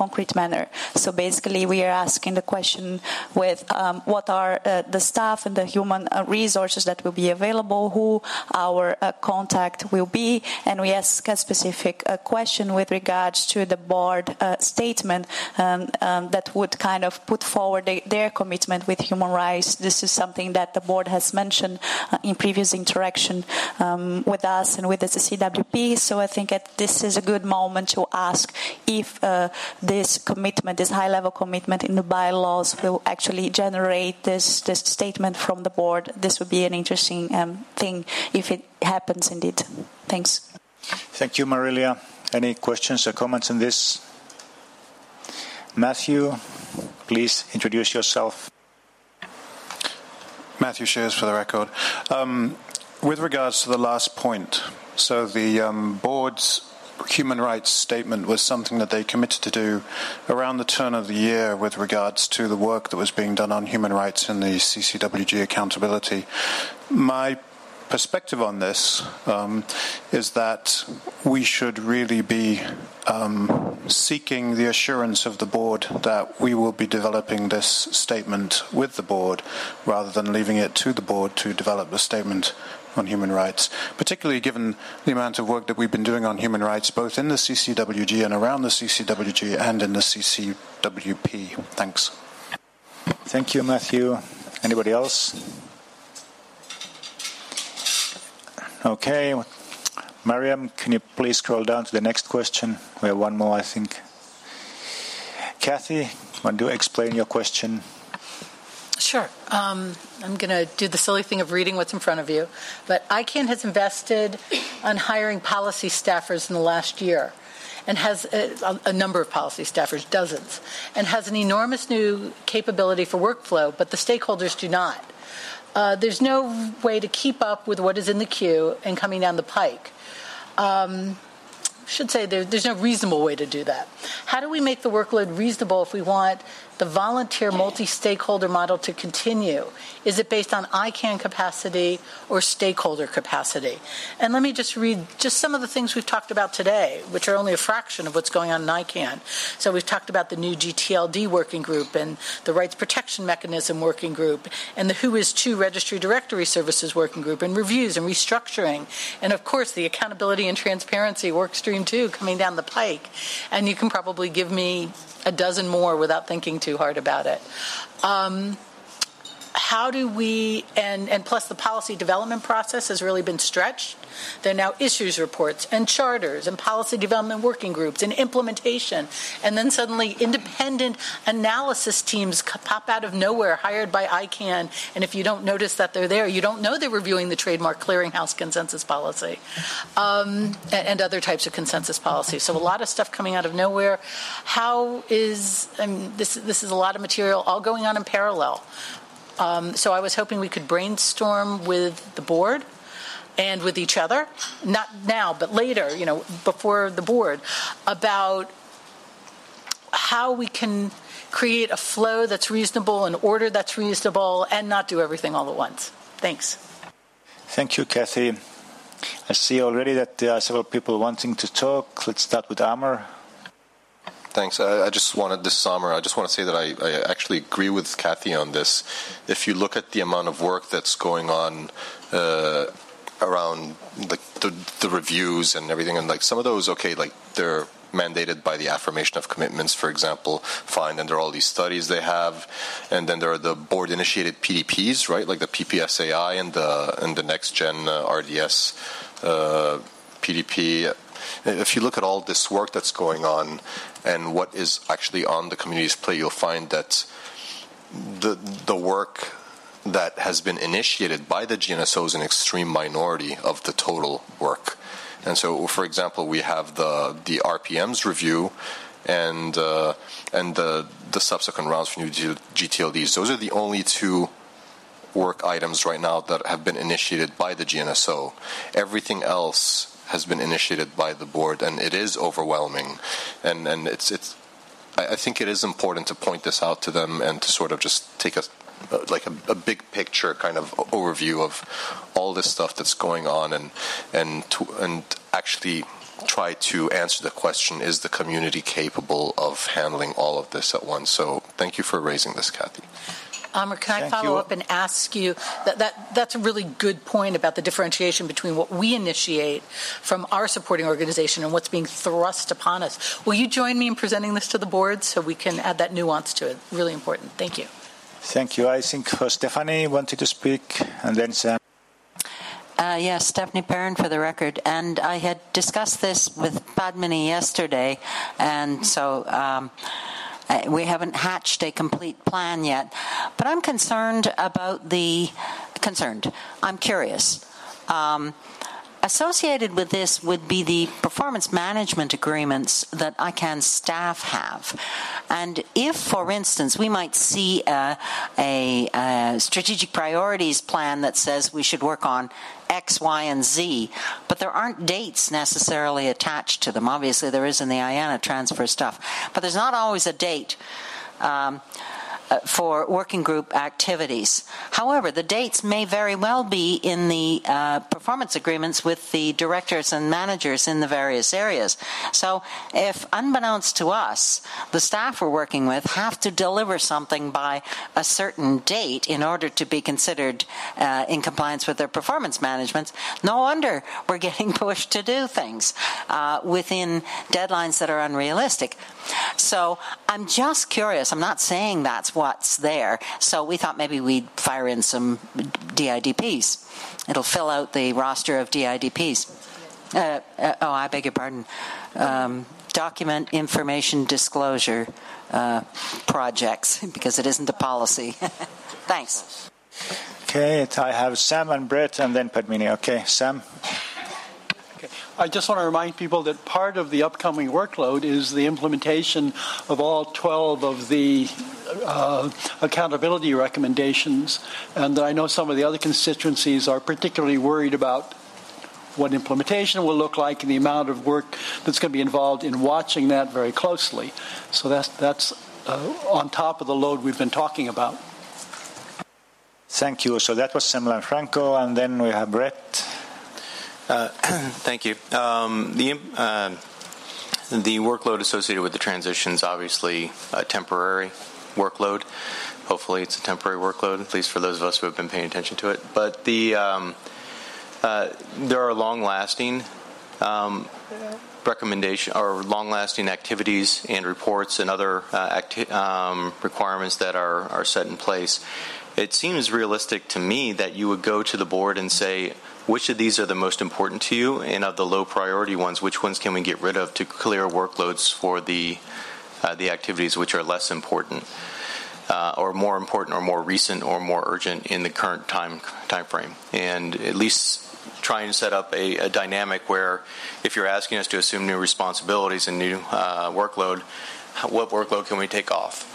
Speaker 1: concrete manner. So basically, we are asking the question with um, what are uh, the staff and the human uh, resources that will be available, who our uh, contact will be, and we ask a specific uh, question with regards to the board uh, statement um, um, that would kind of put forward the, their commitment with human rights. This is something that the board has mentioned uh, in previous interaction um, with us and with the C C W P. So I think that this is a good moment to ask if uh, this commitment, this high-level commitment in the bylaws will actually generate this, this statement from the board. This would be an interesting um, thing if it happens indeed. Thanks.
Speaker 13: Thank you, Marilia. Any questions or comments on this? Matthew, please introduce yourself.
Speaker 9: Matthew Shears for the record. Um, with regards to the last point, so the um, board's human rights statement was something that they committed to do around the turn of the year with regards to the work that was being done on human rights in the C C W G accountability. My perspective on this um, is that we should really be um, seeking the assurance of the board that we will be developing this statement with the board rather than leaving it to the board to develop the statement on human rights, particularly given the amount of work that we've been doing on human rights both in the C C W G and around the C C W G and in the C C W P. Thanks.
Speaker 13: Thank you, Matthew. Anybody else? Okay. Mariam, can you please scroll down to the next question? We have one more, I think. Kathy, want to explain your question?
Speaker 14: Sure. Um, I'm going to do the silly thing of reading what's in front of you. But I CAN has invested on hiring policy staffers in the last year and has a, a number of policy staffers, dozens, and has an enormous new capability for workflow, but the stakeholders do not. Uh, there's no way to keep up with what is in the queue and coming down the pike. Um, I should say there, there's no reasonable way to do that. How do we make the workload reasonable if we want the volunteer multi-stakeholder model to continue? Is it based on I CAN capacity or stakeholder capacity? And let me just read just some of the things we've talked about today, which are only a fraction of what's going on in I CAN. So we've talked about the new G T L D working group and the Rights Protection Mechanism working group and the Who Is To Registry Directory Services working group and reviews and restructuring. And of course, the Accountability and Transparency work stream too coming down the pike. And you can probably give me a dozen more without thinking too hard about it. Um, how do we, and, and plus the policy development process has really been stretched. There are now issues reports and charters and policy development working groups and implementation. And then suddenly independent analysis teams pop out of nowhere hired by I CAN. And if you don't notice that they're there, you don't know they're reviewing the Trademark Clearinghouse consensus policy um, and, and other types of consensus policy. So a lot of stuff coming out of nowhere. How is, I mean, this, this is a lot of material all going on in parallel. Um, so I was hoping we could brainstorm with the board and with each other, not now, but later, you know, before the board, about how we can create a flow that's reasonable, an order that's reasonable, and not do everything all at once. Thanks.
Speaker 13: Thank you, Kathy. I see already that there are several people wanting to talk. Let's start with Amr.
Speaker 7: Thanks. I, I just wanted, this summer, I just want to say that I, I actually agree with Kathy on this. If you look at the amount of work that's going on uh, around the, the the reviews and everything, and like some of those, okay, like they're mandated by the affirmation of commitments, for example, fine, and there are all these studies they have, and then there are the board-initiated P D Ps, right, like the P P S A I and the and the next-gen uh, R D S uh, P D P. If you look at all this work that's going on and what is actually on the community's plate, you'll find that the the work that has been initiated by the G N S O is an extreme minority of the total work. And so, for example, we have the the R P Ms review and uh, and the the subsequent rounds for new G T L Ds. Those are the only two work items right now that have been initiated by the G N S O. Everything else has been initiated by the board, and it is overwhelming. And and it's it's. I think it is important to point this out to them and to sort of just take a like a, a big picture kind of overview of all this stuff that's going on, and and to, and actually try to answer the question, is the community capable of handling all of this at once? So thank you for raising this, Kathy.
Speaker 14: Amr, can I
Speaker 9: Thank
Speaker 14: follow
Speaker 9: you.
Speaker 14: up and ask you, that, that that's a really good point about the differentiation between what we initiate from our supporting organization and what's being thrust upon us. Will you join me in presenting this to the board so we can add that nuance to it? Really important. Thank you.
Speaker 13: Thank you. I think uh, Stephanie wanted to speak, and then Sam.
Speaker 6: Uh, yes, Stephanie Perrin for the record. And I had discussed this with Padmini yesterday, and so um, we haven't hatched a complete plan yet. But I'm concerned about the... Concerned. I'm curious. Um, associated with this would be the performance management agreements that I C A N staff have. And if, for instance, we might see a, a, a strategic priorities plan that says we should work on X, Y, and Z, but there aren't dates necessarily attached to them. Obviously, there is in the I A N A transfer stuff, but there's not always a date um, uh, for working group activities. However, the dates may very well be in the uh, performance agreements with the directors and managers in the various areas. So if, unbeknownst to us, the staff we're working with have to deliver something by a certain date in order to be considered uh, in compliance with their performance management, no wonder we're getting pushed to do things uh, within deadlines that are unrealistic. So I'm just curious. I'm not saying that's what's there. So we thought maybe we'd fire in some D I D Ps. It'll fill out the roster of D I D Ps. Uh, uh, oh, I beg your pardon. Um, document information disclosure uh, projects, because it isn't a policy. Thanks.
Speaker 13: Okay, I have Sam and Brett, and then Padmini. Okay, Sam.
Speaker 17: I just want to remind people that part of the upcoming workload is the implementation of all twelve of the uh, accountability recommendations, and I know some of the other constituencies are particularly worried about what implementation will look like and the amount of work that's going to be involved in watching that very closely. So that's, that's uh, on top of the load we've been talking about.
Speaker 13: Thank you. So that was Sam Lanfranco, and then we have Brett.
Speaker 21: Uh, thank you. Um, the uh, the workload associated with the transition is obviously a temporary workload. Hopefully, it's a temporary workload, at least for those of us who have been paying attention to it. But the um, uh, there are long-lasting um, recommendation or long-lasting activities and reports and other uh, acti- um, requirements that are are set in place. It seems realistic to me that you would go to the board and say, which of these are the most important to you, and of the low priority ones, which ones can we get rid of to clear workloads for the uh, the activities which are less important, uh, or more important, or more recent, or more urgent in the current time time frame, and at least try and set up a, a dynamic where, if you're asking us to assume new responsibilities and new uh, workload, what workload can we take off?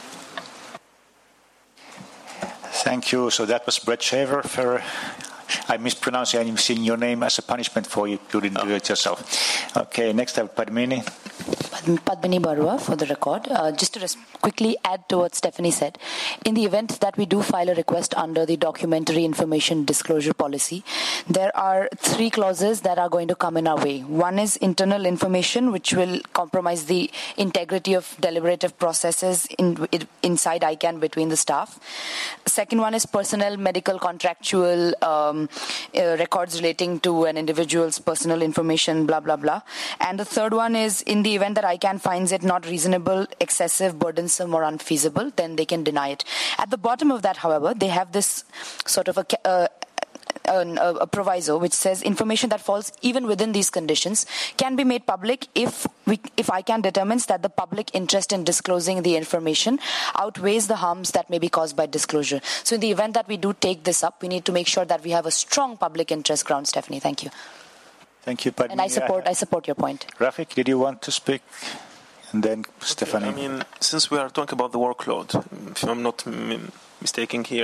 Speaker 13: Thank you. So that was Brett Shaver for. I mispronounced your name as a punishment for you. You didn't oh. do it yourself. Okay, next I have Padmini.
Speaker 5: Padmini Barua, for the record. Uh, just to res- quickly add to what Stephanie said, in the event that we do file a request under the documentary information disclosure policy, there are three clauses that are going to come in our way. One is internal information, which will compromise the integrity of deliberative processes in, in, inside I C A N between the staff. Second one is personnel, medical, contractual um, uh, records relating to an individual's personal information, blah, blah, blah. And the third one is, in the event that I C A N finds it not reasonable, excessive, burdensome, or unfeasible, then they can deny it. At the bottom of that, however, they have this sort of a, uh, a, a proviso which says information that falls even within these conditions can be made public if we, if I C A N determines that the public interest in disclosing the information outweighs the harms that may be caused by disclosure. So in the event that we do take this up, we need to make sure that we have a strong public interest ground. Stephanie, thank you.
Speaker 13: Thank you, Padmini.
Speaker 5: And I support, I support your point.
Speaker 13: Rafik, did you want to speak? And then Stephanie.
Speaker 18: I mean, since we are talking about the workload, if I'm not m- mistaken here,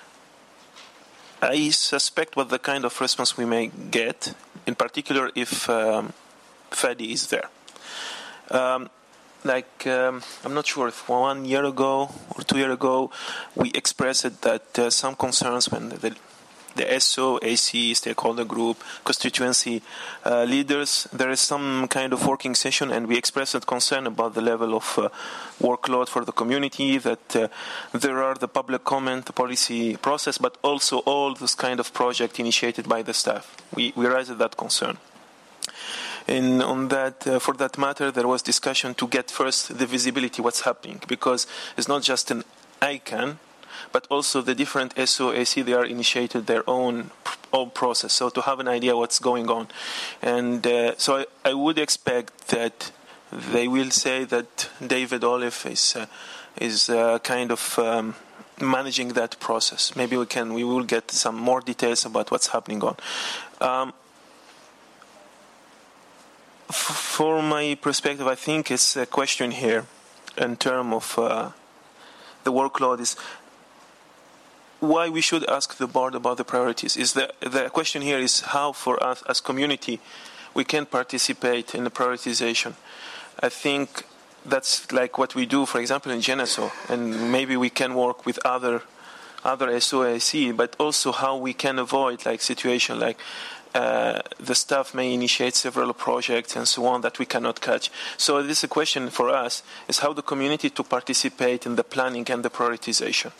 Speaker 18: I suspect what the kind of response we may get, in particular if um, Fedi is there. Um, like, um, I'm not sure if one year ago or two years ago, we expressed that uh, some concerns when the the S O, A C, stakeholder group, constituency uh, leaders. There is some kind of working session, and we expressed concern about the level of uh, workload for the community, that uh, there are the public comment, the policy process, but also all this kind of project initiated by the staff. We, we raised that concern. And on that, uh, for that matter, there was discussion to get first the visibility, what's happening, because it's not just an ICANN, but also the different S O A C, they are initiated their own own process. So to have an idea what's going on, and uh, so I, I would expect that they will say that David Olive is uh, is uh, kind of um, managing that process. Maybe we can we will get some more details about what's happening on. Um, For my perspective, I think it's a question here in terms of uh, the workload is why we should ask the board about the priorities. Is the, the question here is how for us as community we can participate in the prioritization. I think that's like what we do, for example, in Geneso, and maybe we can work with other other S O A C, but also how we can avoid like situation like Uh, the staff may initiate several projects and so on that we cannot catch. So this is a question for us, is how the community to participate in the planning and the prioritization.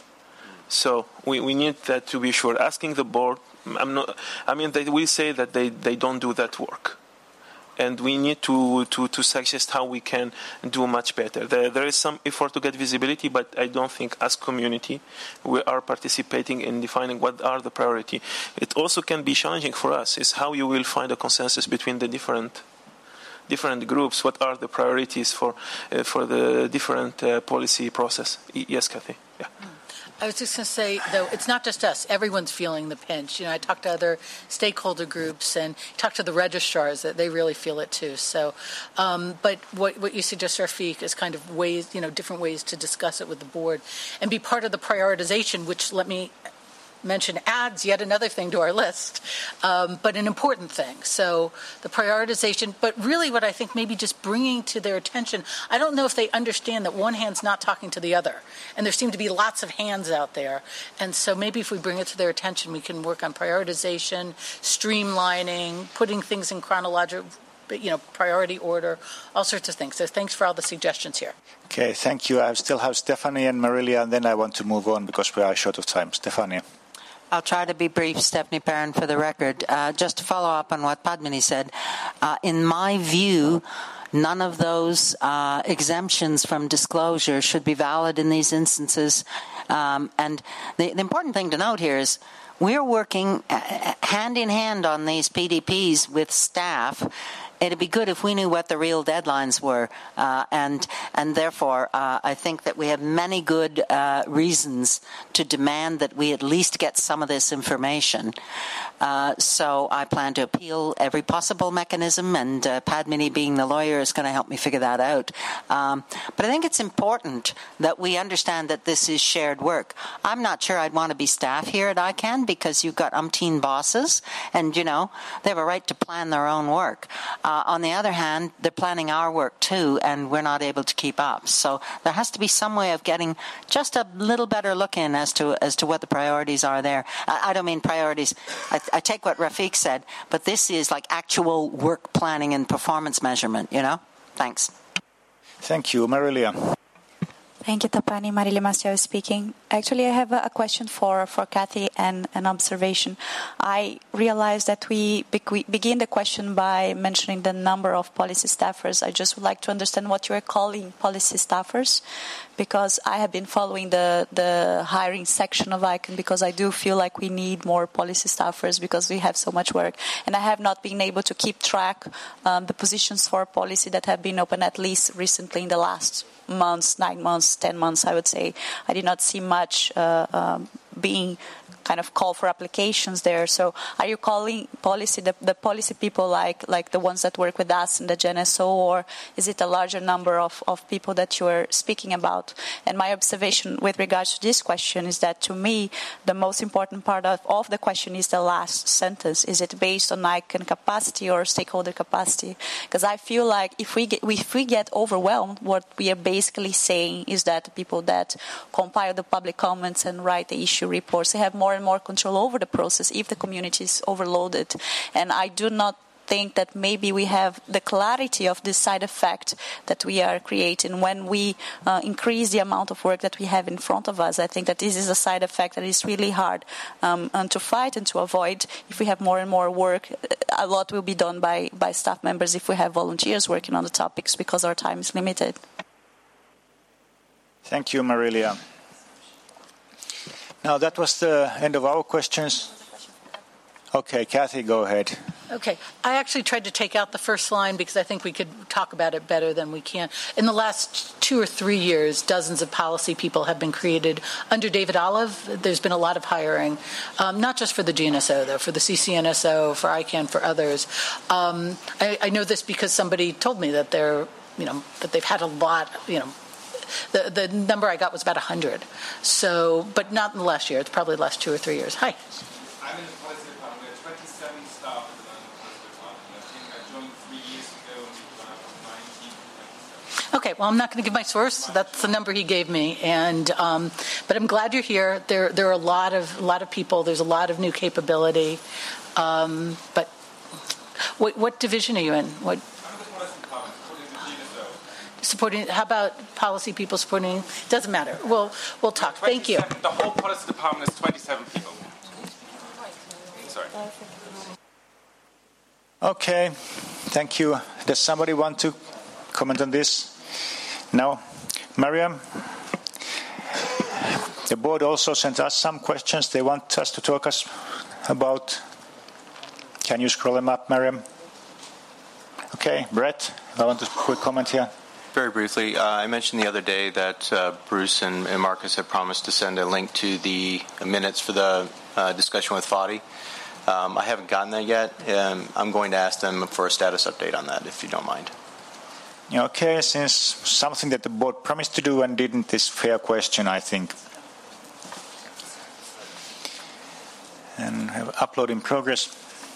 Speaker 18: So we, we need that to be sure. Asking the board, I'm not, I mean, they will say that they, they don't do that work. And we need to, to, to suggest how we can do much better. There, there is some effort to get visibility, but I don't think as community we are participating in defining what are the priority. It also can be challenging for us, is how you will find a consensus between the different different groups. What are the priorities for uh, for the different uh, policy process? Yes, Kathy. Yeah.
Speaker 14: I was just going to say, though, it's not just us. Everyone's feeling the pinch. You know, I talked to other stakeholder groups and talked to the registrars that they really feel it too. So, um, but what, what you suggest, Rafiq, is kind of ways, you know, different ways to discuss it with the board and be part of the prioritization, which, let me mention, adds yet another thing to our list, um, but an important thing. So the prioritization, but really what I think maybe just bringing to their attention, I don't know if they understand that one hand's not talking to the other, and there seem to be lots of hands out there, and so maybe if we bring it to their attention, we can work on prioritization, streamlining, putting things in chronological, you know, priority order, all sorts of things. So thanks for all the suggestions here.
Speaker 13: Okay, thank you. I still have Stephanie and Marilia, and then I want to move on because we are short of time. Stephanie.
Speaker 6: I'll try to be brief, Stephanie Perrin, for the record. Uh, just to follow up on what Padmini said, uh, in my view, none of those uh, exemptions from disclosure should be valid in these instances. Um, and the, the important thing to note here is we're working hand in hand on these P D Ps with staff. It'd be good if we knew what the real deadlines were, uh, and and therefore uh, I think that we have many good uh, reasons to demand that we at least get some of this information. Uh, so I plan to appeal every possible mechanism, and uh, Padmini, being the lawyer, is going to help me figure that out. Um, but I think it's important that we understand that this is shared work. I'm not sure I'd want to be staff here at ICANN because you've got umpteen bosses, and, you know, they have a right to plan their own work. Uh, on the other hand, they're planning our work too, and we're not able to keep up. So there has to be some way of getting just a little better look in as to as to what the priorities are there. I, I don't mean priorities. I, I take what Rafiq said, but this is like actual work planning and performance measurement, you know? Thanks.
Speaker 13: Thank you. Marilia.
Speaker 1: Thank you, Tapani. Marilia Maciel speaking. Actually, I have a question for, for Kathy and an observation. I realized that we, be- we begin the question by mentioning the number of policy staffers. I just would like to understand what you are calling policy staffers, because I have been following the, the hiring section of ICANN, because I do feel like we need more policy staffers because we have so much work. And I have not been able to keep track um, the positions for policy that have been open, at least recently in the last months, nine months, ten months, I would say. I did not see much uh, um, being kind of call for applications there. So are you calling policy the, the policy people like like the ones that work with us in the Geneso, or is it a larger number of, of people that you are speaking about? And my observation with regards to this question is that, to me, the most important part of, of the question is the last sentence. Is it based on ICANN capacity or stakeholder capacity? Because I feel like if we get, if we get overwhelmed, what we are basically saying is that the people that compile the public comments and write the issue reports, they have more and more control over the process if the community is overloaded. And I do not think that maybe we have the clarity of this side effect that we are creating when we uh, increase the amount of work that we have in front of us. I think that this is a side effect that is really hard um, and to fight and to avoid. If we have more and more work, a lot will be done by, by staff members if we have volunteers working on the topics because our time is limited.
Speaker 13: Thank you, Marilia. Now that was the end of our questions. Okay, Kathy, go ahead.
Speaker 14: Okay. I actually tried to take out the first line because I think we could talk about it better than we can. In the last two or three years, dozens of policy people have been created. Under David Olive, there's been a lot of hiring, um, not just for the G N S O, though, for the C C N S O, for I CANN, for others. Um, I, I know this because somebody told me that they're, you know, that they've had a lot, you know, the the number I got was about one hundred. So, but not in the last year. It's probably the last two or three years. Hi.
Speaker 3: I'm in the policy department. We have twenty-seven staff in the policy department. I think I joined three years ago and we have nineteen.
Speaker 14: Okay, well, I'm not going to give my source. That's the number he gave me, and um, but I'm glad you're here. There, there are a lot of a lot of people. There's a lot of new capability. Um, but what, what division are you in? What? I'm in the policy department, supporting the G N S O. Supporting? How about policy people supporting? Doesn't matter. We'll we'll talk. Thank you.
Speaker 3: The whole policy department is twenty-seven people. Sorry.
Speaker 13: Okay, thank you. Does somebody want to comment on this? No? Mariam? The board also sent us some questions they want us to talk us about. Can you scroll them up, Mariam? Okay, Brett, I want a quick comment here.
Speaker 21: Very briefly, uh, I mentioned the other day that uh, Bruce and, and Marcus had promised to send a link to the minutes for the uh, discussion with Fadi. Um, I haven't gotten that yet. Um, I'm going to ask them for a status update on that, if you don't mind.
Speaker 13: Okay, since something that the board promised to do and didn't is a fair question, I think. And have upload in progress.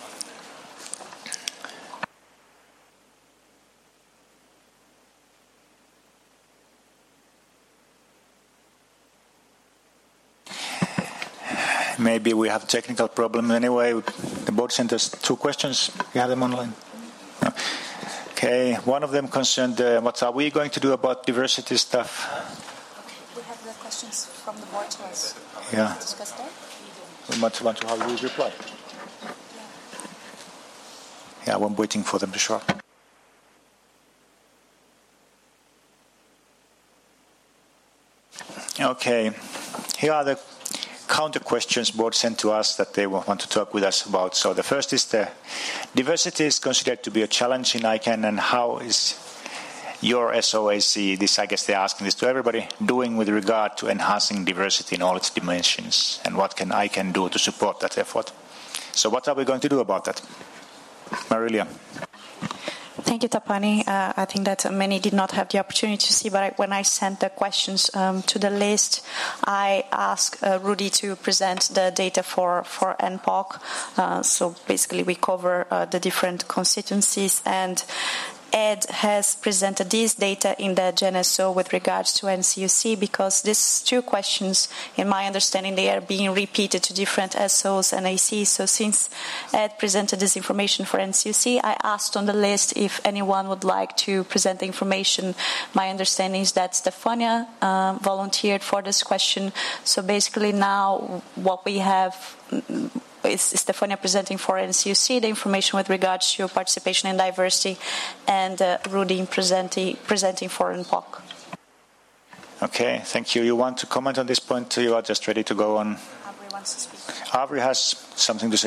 Speaker 13: Maybe we have a technical problem anyway. The board sent us two questions. You have them online? No. Okay, one of them concerned uh, what are we going to do about diversity stuff?
Speaker 1: Okay, we have the questions from the board to us.
Speaker 13: Yeah.
Speaker 1: Discuss that.
Speaker 13: We might want to have you reply. Yeah, I'm waiting for them to show up. Okay, here are the counter questions board sent to us that they want to talk with us about. So the first is the diversity is considered to be a challenge in I CANN, and how is your S O A C, this I guess they're asking this to everybody, doing with regard to enhancing diversity in all its dimensions, and what can I CANN do to support that effort? So what are we going to do about that? Marilia.
Speaker 1: Thank you, Tapani. Uh, I think that many did not have the opportunity to see, but I, when I sent the questions um, to the list, I asked uh, Rudy to present the data for, for N P O C. Uh, so basically we cover uh, the different constituencies, and Ed has presented these data in the G N S O with regards to N C U C, because these two questions, in my understanding, they are being repeated to different S Os and A Cs. So since Ed presented this information for N C U C, I asked on the list if anyone would like to present the information. My understanding is that Stefania uh, volunteered for this question. So basically now what we have is Stefania presenting for N C U C the information with regards to participation and diversity, and uh, Rudy presenting, presenting for N P O C.
Speaker 13: Okay, thank you. You want to comment on this point? You are just ready to go on.
Speaker 1: Avery wants to speak.
Speaker 13: Avery has something to say.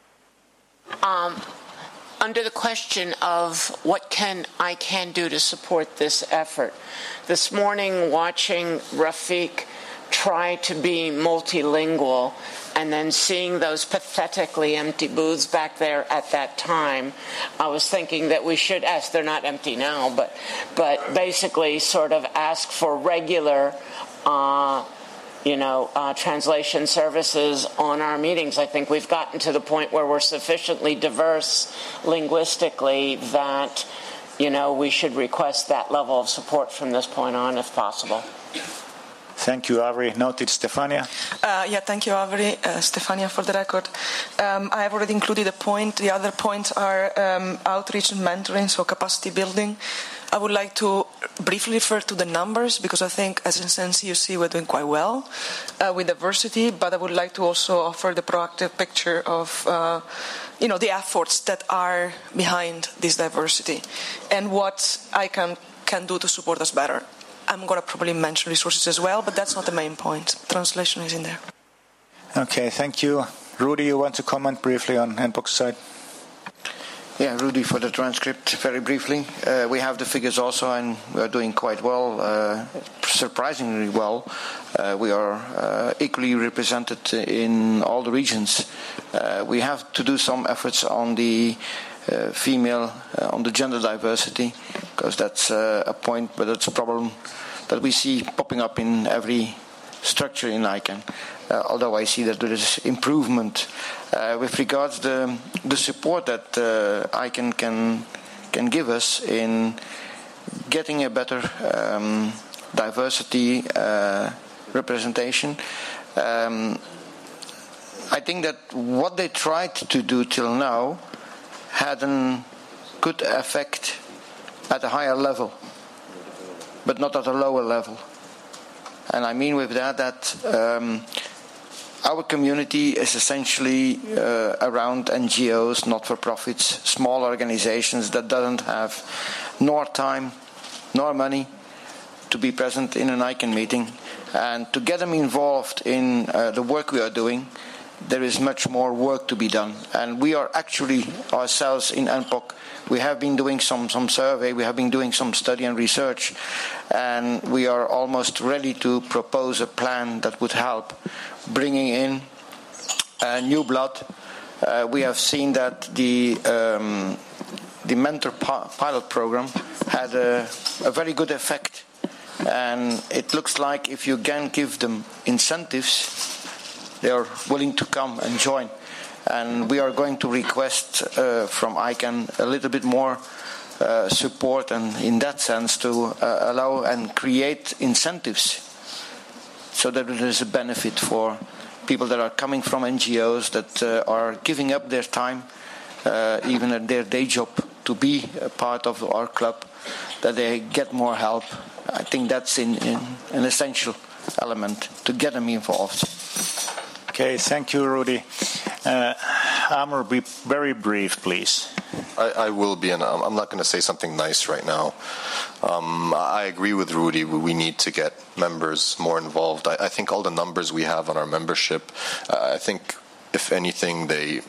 Speaker 10: Um, under the question of what can I can do to support this effort, this morning watching Rafiq try to be multilingual and then seeing those pathetically empty booths back there at that time, I was thinking that we should ask, they're not empty now, but but basically sort of ask for regular uh, you know, uh, translation services on our meetings. I think we've gotten to the point where we're sufficiently diverse linguistically that, you know, we should request that level of support from this point on if possible.
Speaker 13: Thank you, Avri. Noted, Stefania.
Speaker 19: Uh, yeah, thank you, Avri. Uh, Stefania, for the record. Um, I have already included a point. The other points are um, outreach and mentoring, so capacity building. I would like to briefly refer to the numbers because I think as in C U C we're doing quite well uh, with diversity, but I would like to also offer the proactive picture of uh, you know, the efforts that are behind this diversity and what I can, can do to support us better. I'm going to probably mention resources as well, but that's not the main point. Translation is in there.
Speaker 13: Okay, thank you. Rudy, you want to comment briefly on N P O C's side?
Speaker 2: Yeah, Rudy, for the transcript, very briefly. Uh, we have the figures also, and we are doing quite well, uh, surprisingly well. Uh, we are uh, equally represented in all the regions. Uh, we have to do some efforts on the uh, female, uh, on the gender diversity, because that's uh, a point, but it's a problem that we see popping up in every structure in ICANN. Uh, although I see that there is improvement uh, with regards to the, the support that uh, ICANN can can give us in getting a better um, diversity uh, representation. Um, I think that what they tried to do till now had a good effect at a higher level, but not at a lower level. And I mean with that that um, our community is essentially uh, around N G Os, not-for-profits, small organizations that doesn't have nor time nor money to be present in an ICANN meeting. And to get them involved in uh, the work we are doing, there is much more work to be done. And we are actually ourselves in N P O C, we have been doing some, some survey, we have been doing some study and research, and we are almost ready to propose a plan that would help bringing in uh, new blood. Uh, we have seen that the um, the mentor pilot program had a, a very good effect, and it looks like if you can give them incentives, they are willing to come and join. And we are going to request uh, from ICANN a little bit more uh, support, and in that sense to uh, allow and create incentives so that there is a benefit for people that are coming from N G Os that uh, are giving up their time, uh, even at their day job, to be a part of our club, that they get more help. I think that's in, in an essential element to get them involved.
Speaker 13: Okay, thank you, Rudy. Uh, Amr, be very brief, please.
Speaker 7: I, I will be, and I'm not going to say something nice right now. Um, I agree with Rudy. We need to get members more involved. I, I think all the numbers we have on our membership, uh, I think, if anything, they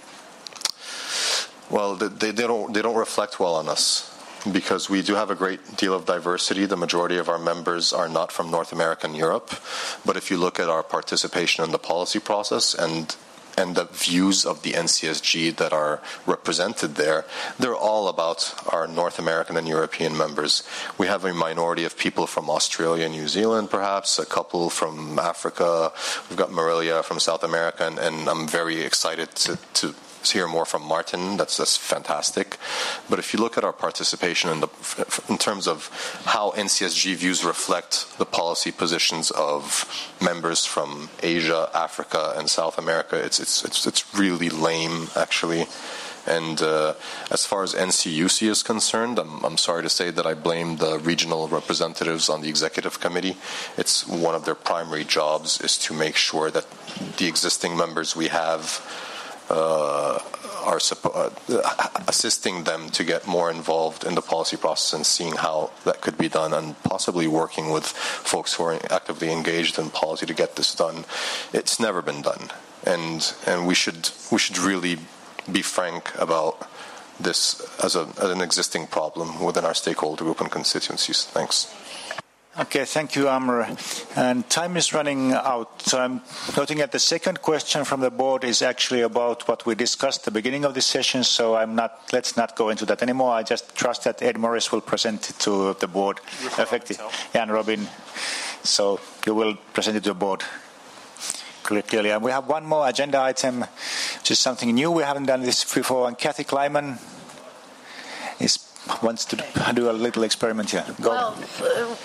Speaker 7: well, they, they don't they don't reflect well on us. Because we do have a great deal of diversity. The majority of our members are not from North America and Europe. But if you look at our participation in the policy process and and the views of the N C S G that are represented there, they're all about our North American and European members. We have a minority of people from Australia and New Zealand, perhaps, a couple from Africa. We've got Marilia from South America, and, and I'm very excited to, to hear more from Martin. That's that's fantastic. But if you look at our participation in the in terms of how N C S G views reflect the policy positions of members from Asia, Africa, and South America, it's it's it's, it's really lame, actually. And uh, as far as N C U C is concerned, I'm, I'm sorry to say that I blame the regional representatives on the executive committee. It's one of their primary jobs is to make sure that the existing members we have Uh, are uh, assisting them to get more involved in the policy process and seeing how that could be done, and possibly working with folks who are actively engaged in policy to get this done. It's never been done, and and we should we should really be frank about this as, a, as an existing problem within our stakeholder group and constituencies. Thanks.
Speaker 13: Okay, thank you, Amr. And time is running out. So I'm noting that the second question from the board is actually about what we discussed at the beginning of this session, so I'm not, let's not go into that anymore. I just trust that Ed Morris will present it to the board. Effective. Yeah, and Robin. So you will present it to the board clearly. And we have one more agenda item, which is something new. We haven't done this before. And Kathy Kleiman is, wants to do a little experiment here. Go.
Speaker 14: Well, uh,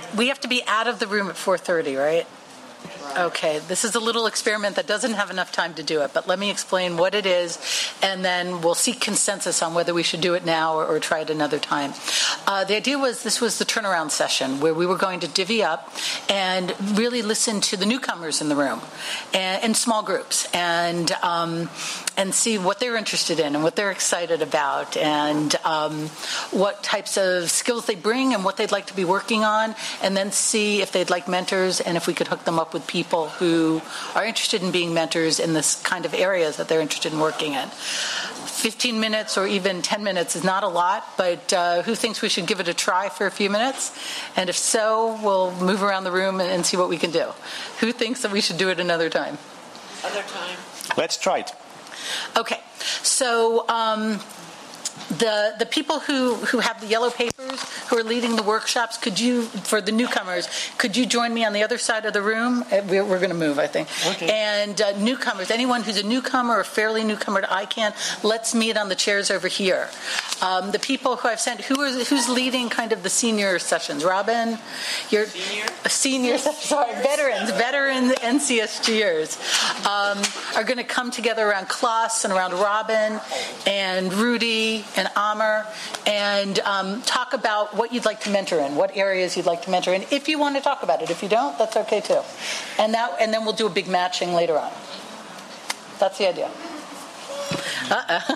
Speaker 14: we have to be out of the room at four thirty, right? Okay, this is a little experiment that doesn't have enough time to do it, but let me explain what it is, and then we'll seek consensus on whether we should do it now or, or try it another time. Uh, the idea was this was the turnaround session where we were going to divvy up and really listen to the newcomers in the room and, in small groups and um, and see what they're interested in and what they're excited about and um, what types of skills they bring and what they'd like to be working on, and then see if they'd like mentors and if we could hook them up with people who are interested in being mentors in this kind of areas that they're interested in working in. fifteen minutes or even ten minutes is not a lot, but uh, who thinks we should give it a try for a few minutes? And if so, we'll move around the room and, and see what we can do. Who thinks that we should do it another time?
Speaker 10: Other time.
Speaker 13: Let's try it.
Speaker 14: Okay, so um, the the people who, who have the yellow papers, who are leading the workshops, could you, for the newcomers, could you join me on the other side of the room? We're, we're going to move, I think.
Speaker 17: Okay.
Speaker 14: And uh, newcomers, anyone who's a newcomer or fairly newcomer to I CANN, let's meet on the chairs over here. Um, the people who I've sent, who is who's leading kind of the senior sessions? Robin, you're senior. Senior, sorry, veterans, veteran N C S Gers um, are going to come together around Klaus and around Robin and Rudy and Amr and um, talk about what you'd like to mentor in, what areas you'd like to mentor in. If you want to talk about it, if you don't, that's okay too. And that, and then we'll do a big matching later on. That's the idea. Uh-uh.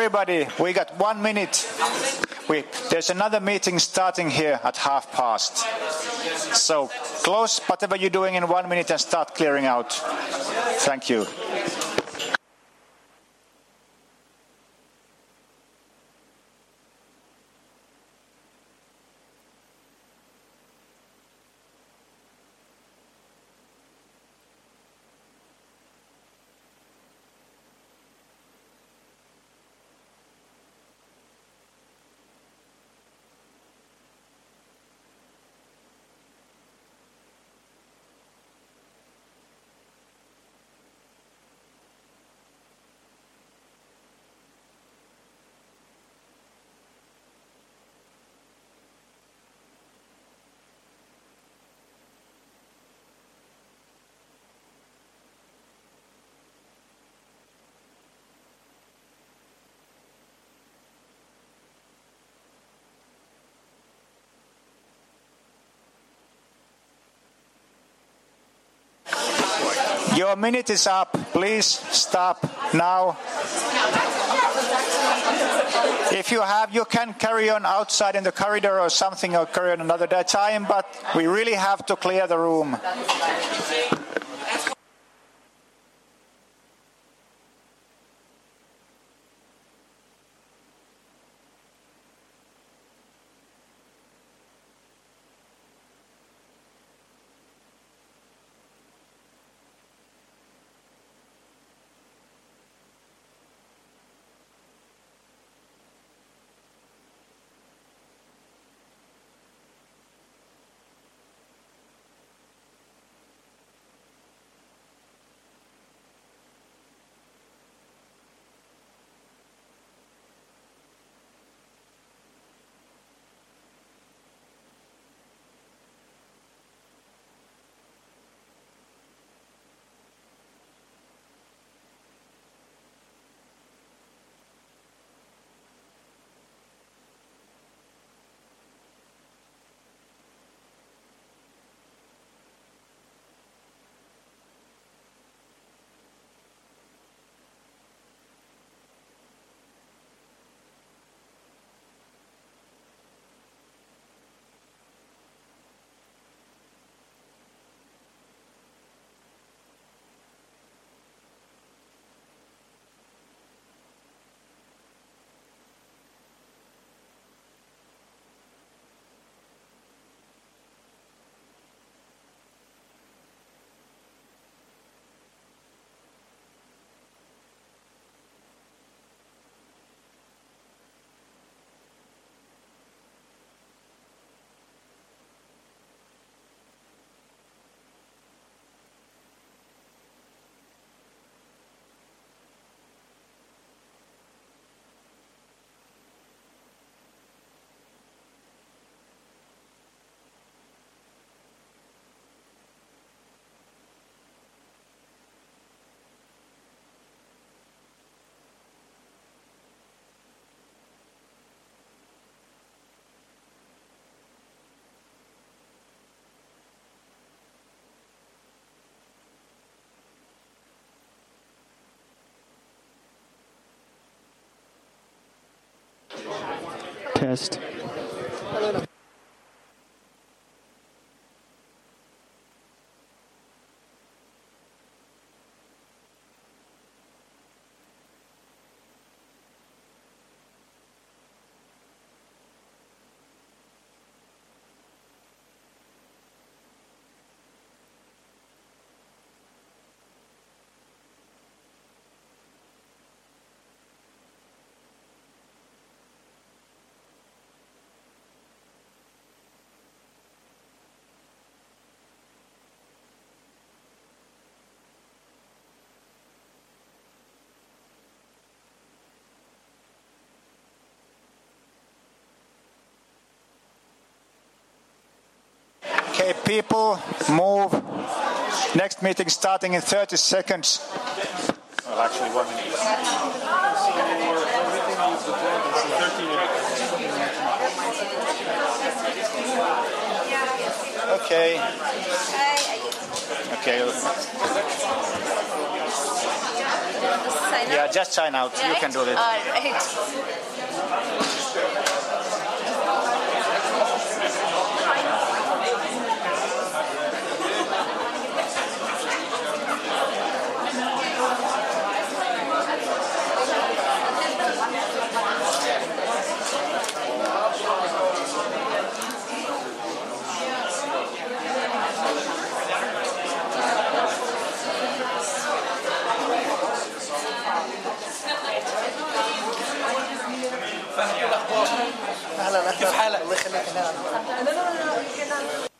Speaker 13: Everybody, we got one minute. We, there's another meeting starting here at half past. So close whatever you're doing in one minute and start clearing out. Thank you. Your minute is up. Please stop now. If you have, you can carry on outside in the corridor or something, or carry on another time, but we really have to clear the room.
Speaker 11: Test.
Speaker 13: Okay, people, move. Next meeting starting in thirty seconds. Well, actually, one minute. Okay. Okay. Yeah,
Speaker 11: just sign out. Right? You can do it.
Speaker 12: All right.
Speaker 11: اهلا اهلا كيف حالك؟ الله يخليك.